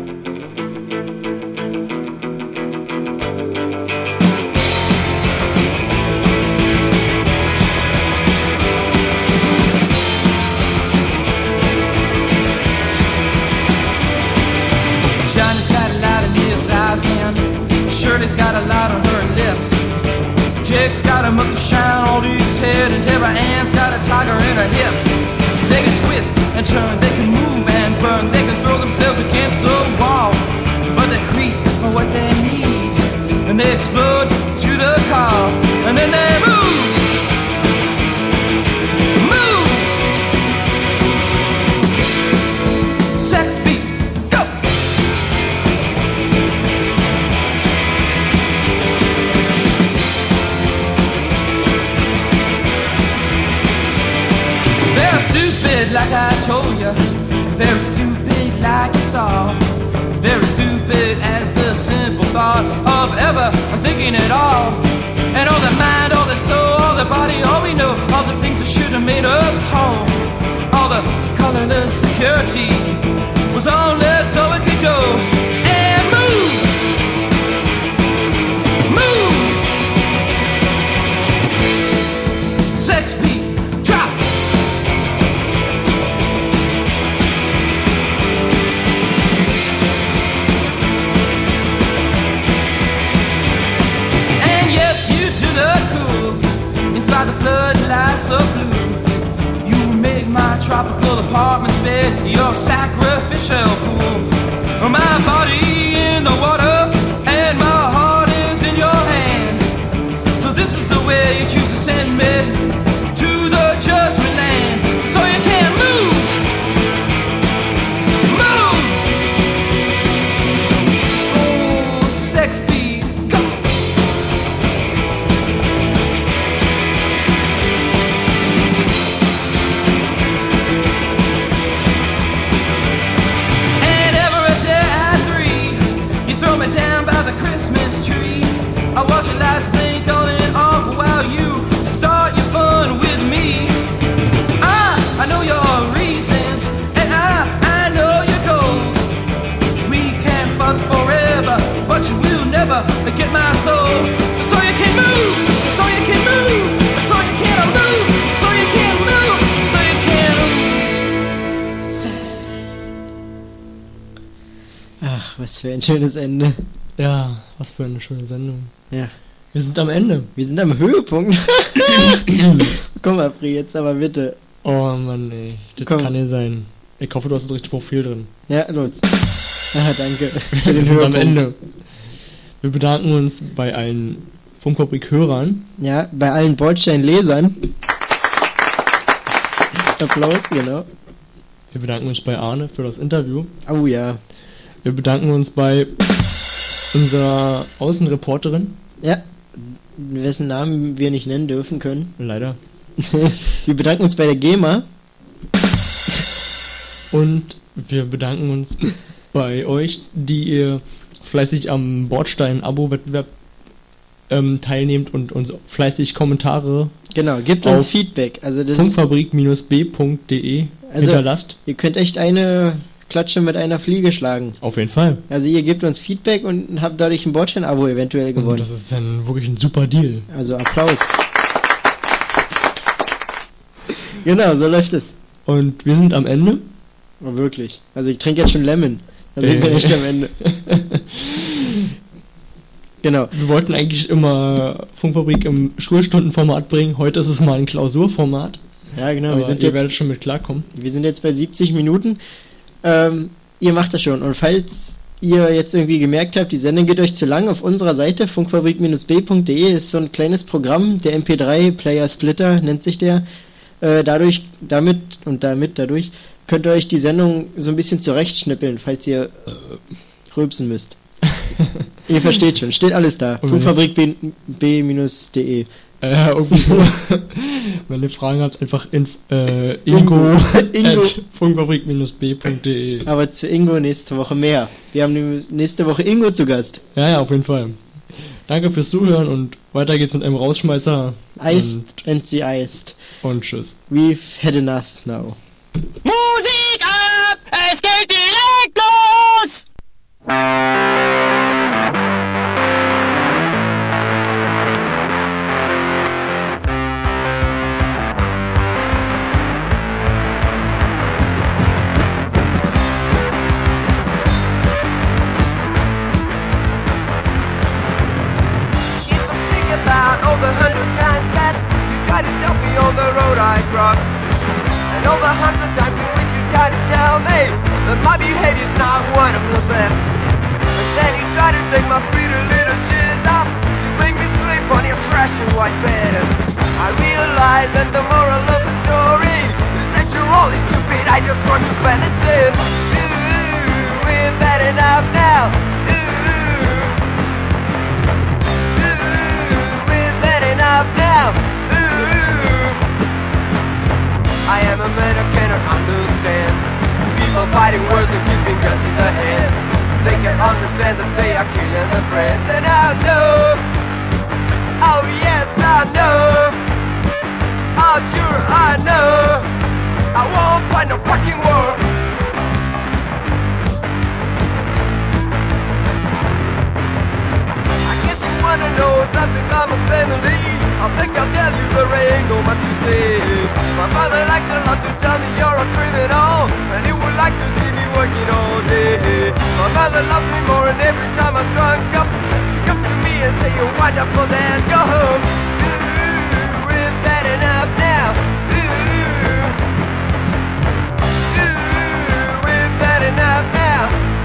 Johnny's got a lot of his eyes in. Shirley's got a lot on her lips. Jake's got a mucky shine on his head, and Deborah Ann's got a tiger in her hips. They can twist and turn, they can move and burn, they can throw themselves against the wall, but they creep for what they need, and they explode to the call, and then they move. Move! Sex beat. Very stupid like I told you, very stupid like you saw, very stupid as the simple thought of ever thinking at all. And all the mind, all the soul, all the body, all we know, all the things that should have made us whole, all the colorless security was only so it could go and move, move. Sex beat, drop. Inside the floodlights of blue, you make my tropical apartment's bed your sacrificial pool. My body in the water and my heart is in your hand. So this is the way you choose to send me to the judgment land. So you can move, move. Oh, sex beat, go. And every day at three so, so you can move, so you can move, so you can move, so you can move, so you can. Ach, was für ein schönes Ende. Ja, was für eine schöne Sendung. Ja. Wir sind am Ende. Wir sind am Höhepunkt. Komm, Apri, jetzt aber bitte. Oh Mann, ey. Das Komm. kann nicht sein. Ich hoffe, du hast das richtige Profil drin. Ja, los. Ah, danke. Für Wir den sind am Höhepunkt. Ende. Wir bedanken uns bei allen Funkfabrik-Hörern. Ja, bei allen Bordstein-Lesern. Applaus, genau. Wir bedanken uns bei Arne für das Interview. Oh ja. Wir bedanken uns bei unserer Außenreporterin. Ja, wessen Namen wir nicht nennen dürfen können. Leider. Wir bedanken uns bei der GEMA. Und wir bedanken uns bei euch, die ihr fleißig am Bordstein-Abo-Wettbewerb ähm, teilnehmt und uns fleißig Kommentare Genau, gebt uns Feedback. Also das funkfabrik b punkt de also hinterlasst. Ihr könnt echt eine Klatsche mit einer Fliege schlagen. Auf jeden Fall. Also ihr gebt uns Feedback und habt dadurch ein Bordstein-Abo eventuell gewonnen. Und das ist ein, wirklich ein super Deal. Also Applaus. Genau, so läuft es. Und wir sind am Ende. Oh, wirklich. Also ich trinke jetzt schon Lemon. Da sind Äh. wir nicht am Ende. Genau. Wir wollten eigentlich immer Funkfabrik im Schulstundenformat bringen. Heute ist es mal ein Klausurformat. Ja, genau. Aber wir sind ihr jetzt, werdet schon mit klarkommen. Wir sind jetzt bei siebzig Minuten. Ähm, ihr macht das schon. Und falls ihr jetzt irgendwie gemerkt habt, die Sendung geht euch zu lang, auf unserer Seite funkfabrik b punkt de ist so ein kleines Programm, der M P drei Player Splitter nennt sich der. Äh, dadurch, damit und damit, dadurch könnt ihr euch die Sendung so ein bisschen zurechtschnippeln, falls ihr äh, rülpsen müsst. Ihr versteht schon, steht alles da. funkfabrik b punkt de. Äh, irgendwie so. Wenn ihr Fragen habt, einfach inf, äh, Ingo, Ingo. at funkfabrik b punkt de. Aber zu Ingo nächste Woche mehr. Wir haben nämlich nächste Woche Ingo zu Gast. Ja, ja, auf jeden Fall. Danke fürs Zuhören und weiter geht's mit einem Rausschmeißer. Iced and the iced. Und tschüss. We've had enough now. Musik ab! Es geht direkt los! About all the hundred times that you tried to stop me on the road I crossed, and all the hundred times in which you tried to tell me that my behavior's not one of the best. But then you tried to take my pretty little shoes off to make me sleep on your trashy white bed. I realize that the moral of the story is that you're all stupid. I just want to spend it in. Ooh, we've had enough now. Enough now. Ooh. I am a man who cannot understand people fighting words and keeping guns in their hands. They can understand that they are killing their friends. And I know, oh yes I know, oh sure I know, I won't fight no fucking war. I guess you wanna know something about my family. I think I'll tell you there ain't no much to say. My father likes a lot to tell me you're a criminal, and he would like to see me working all day. My mother loves me more, and every time I'm drunk up, she comes to me and say you're wonderful, then go home. Ooh, we've had enough now. Ooh, ooh, we've had enough now.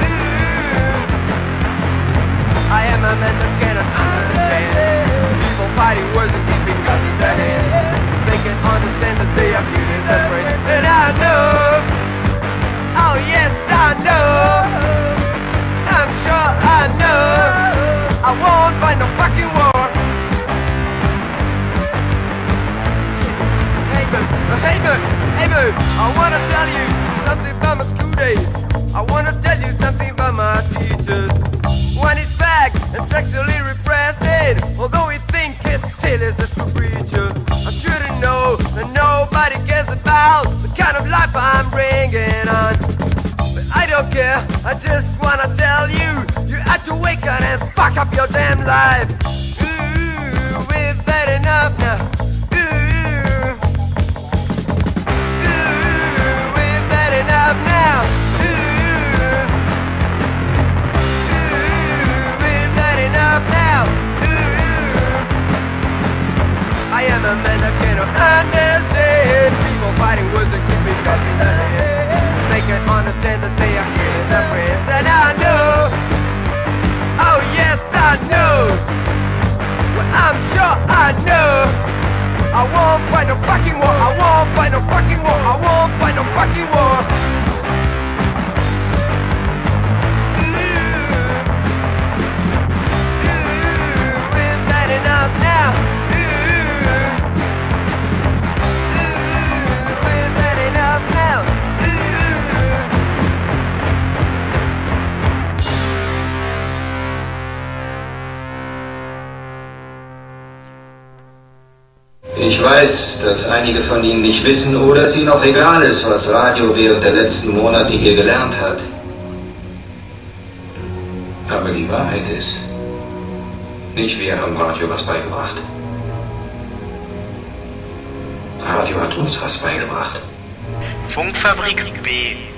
Ooh, I am a man that cannot understand people fighting words and keeping guns in their hands. They can understand that they are killing their friends. And I know, oh yes I know, I'm sure I know, I won't fight no fucking war. Hey boo, hey boo, hey boo, I wanna tell you something about my school days. I wanna tell you something about my teachers. One is fag and sexually repressed, although he think he still is the true preacher. I shouldn't know that nobody cares about the kind of life I'm bringing on. But I don't don't care, I just wanna tell you, you have to wake up and fuck up your damn life. Ooh, we've had enough now. Ooh, ooh, we've had enough now. Ooh, ooh, we've had enough now. Ooh, I am a man that cannot understand people fighting words that keep me cut in the head. They can understand that they are killing their friends, and I know, oh yes I know, well I'm sure I know, I won't fight no fucking war, I won't fight no fucking war, I won't fight no fucking war. Ooh, ooh, we've had enough now. Ooh, ooh, we've had enough now. Ich weiß, dass einige von Ihnen nicht wissen oder es Ihnen auch egal ist, was Radio während der letzten Monate hier gelernt hat. Aber die Wahrheit ist, nicht wir haben Radio was beigebracht. Radio hat uns was beigebracht. Funkfabrik B.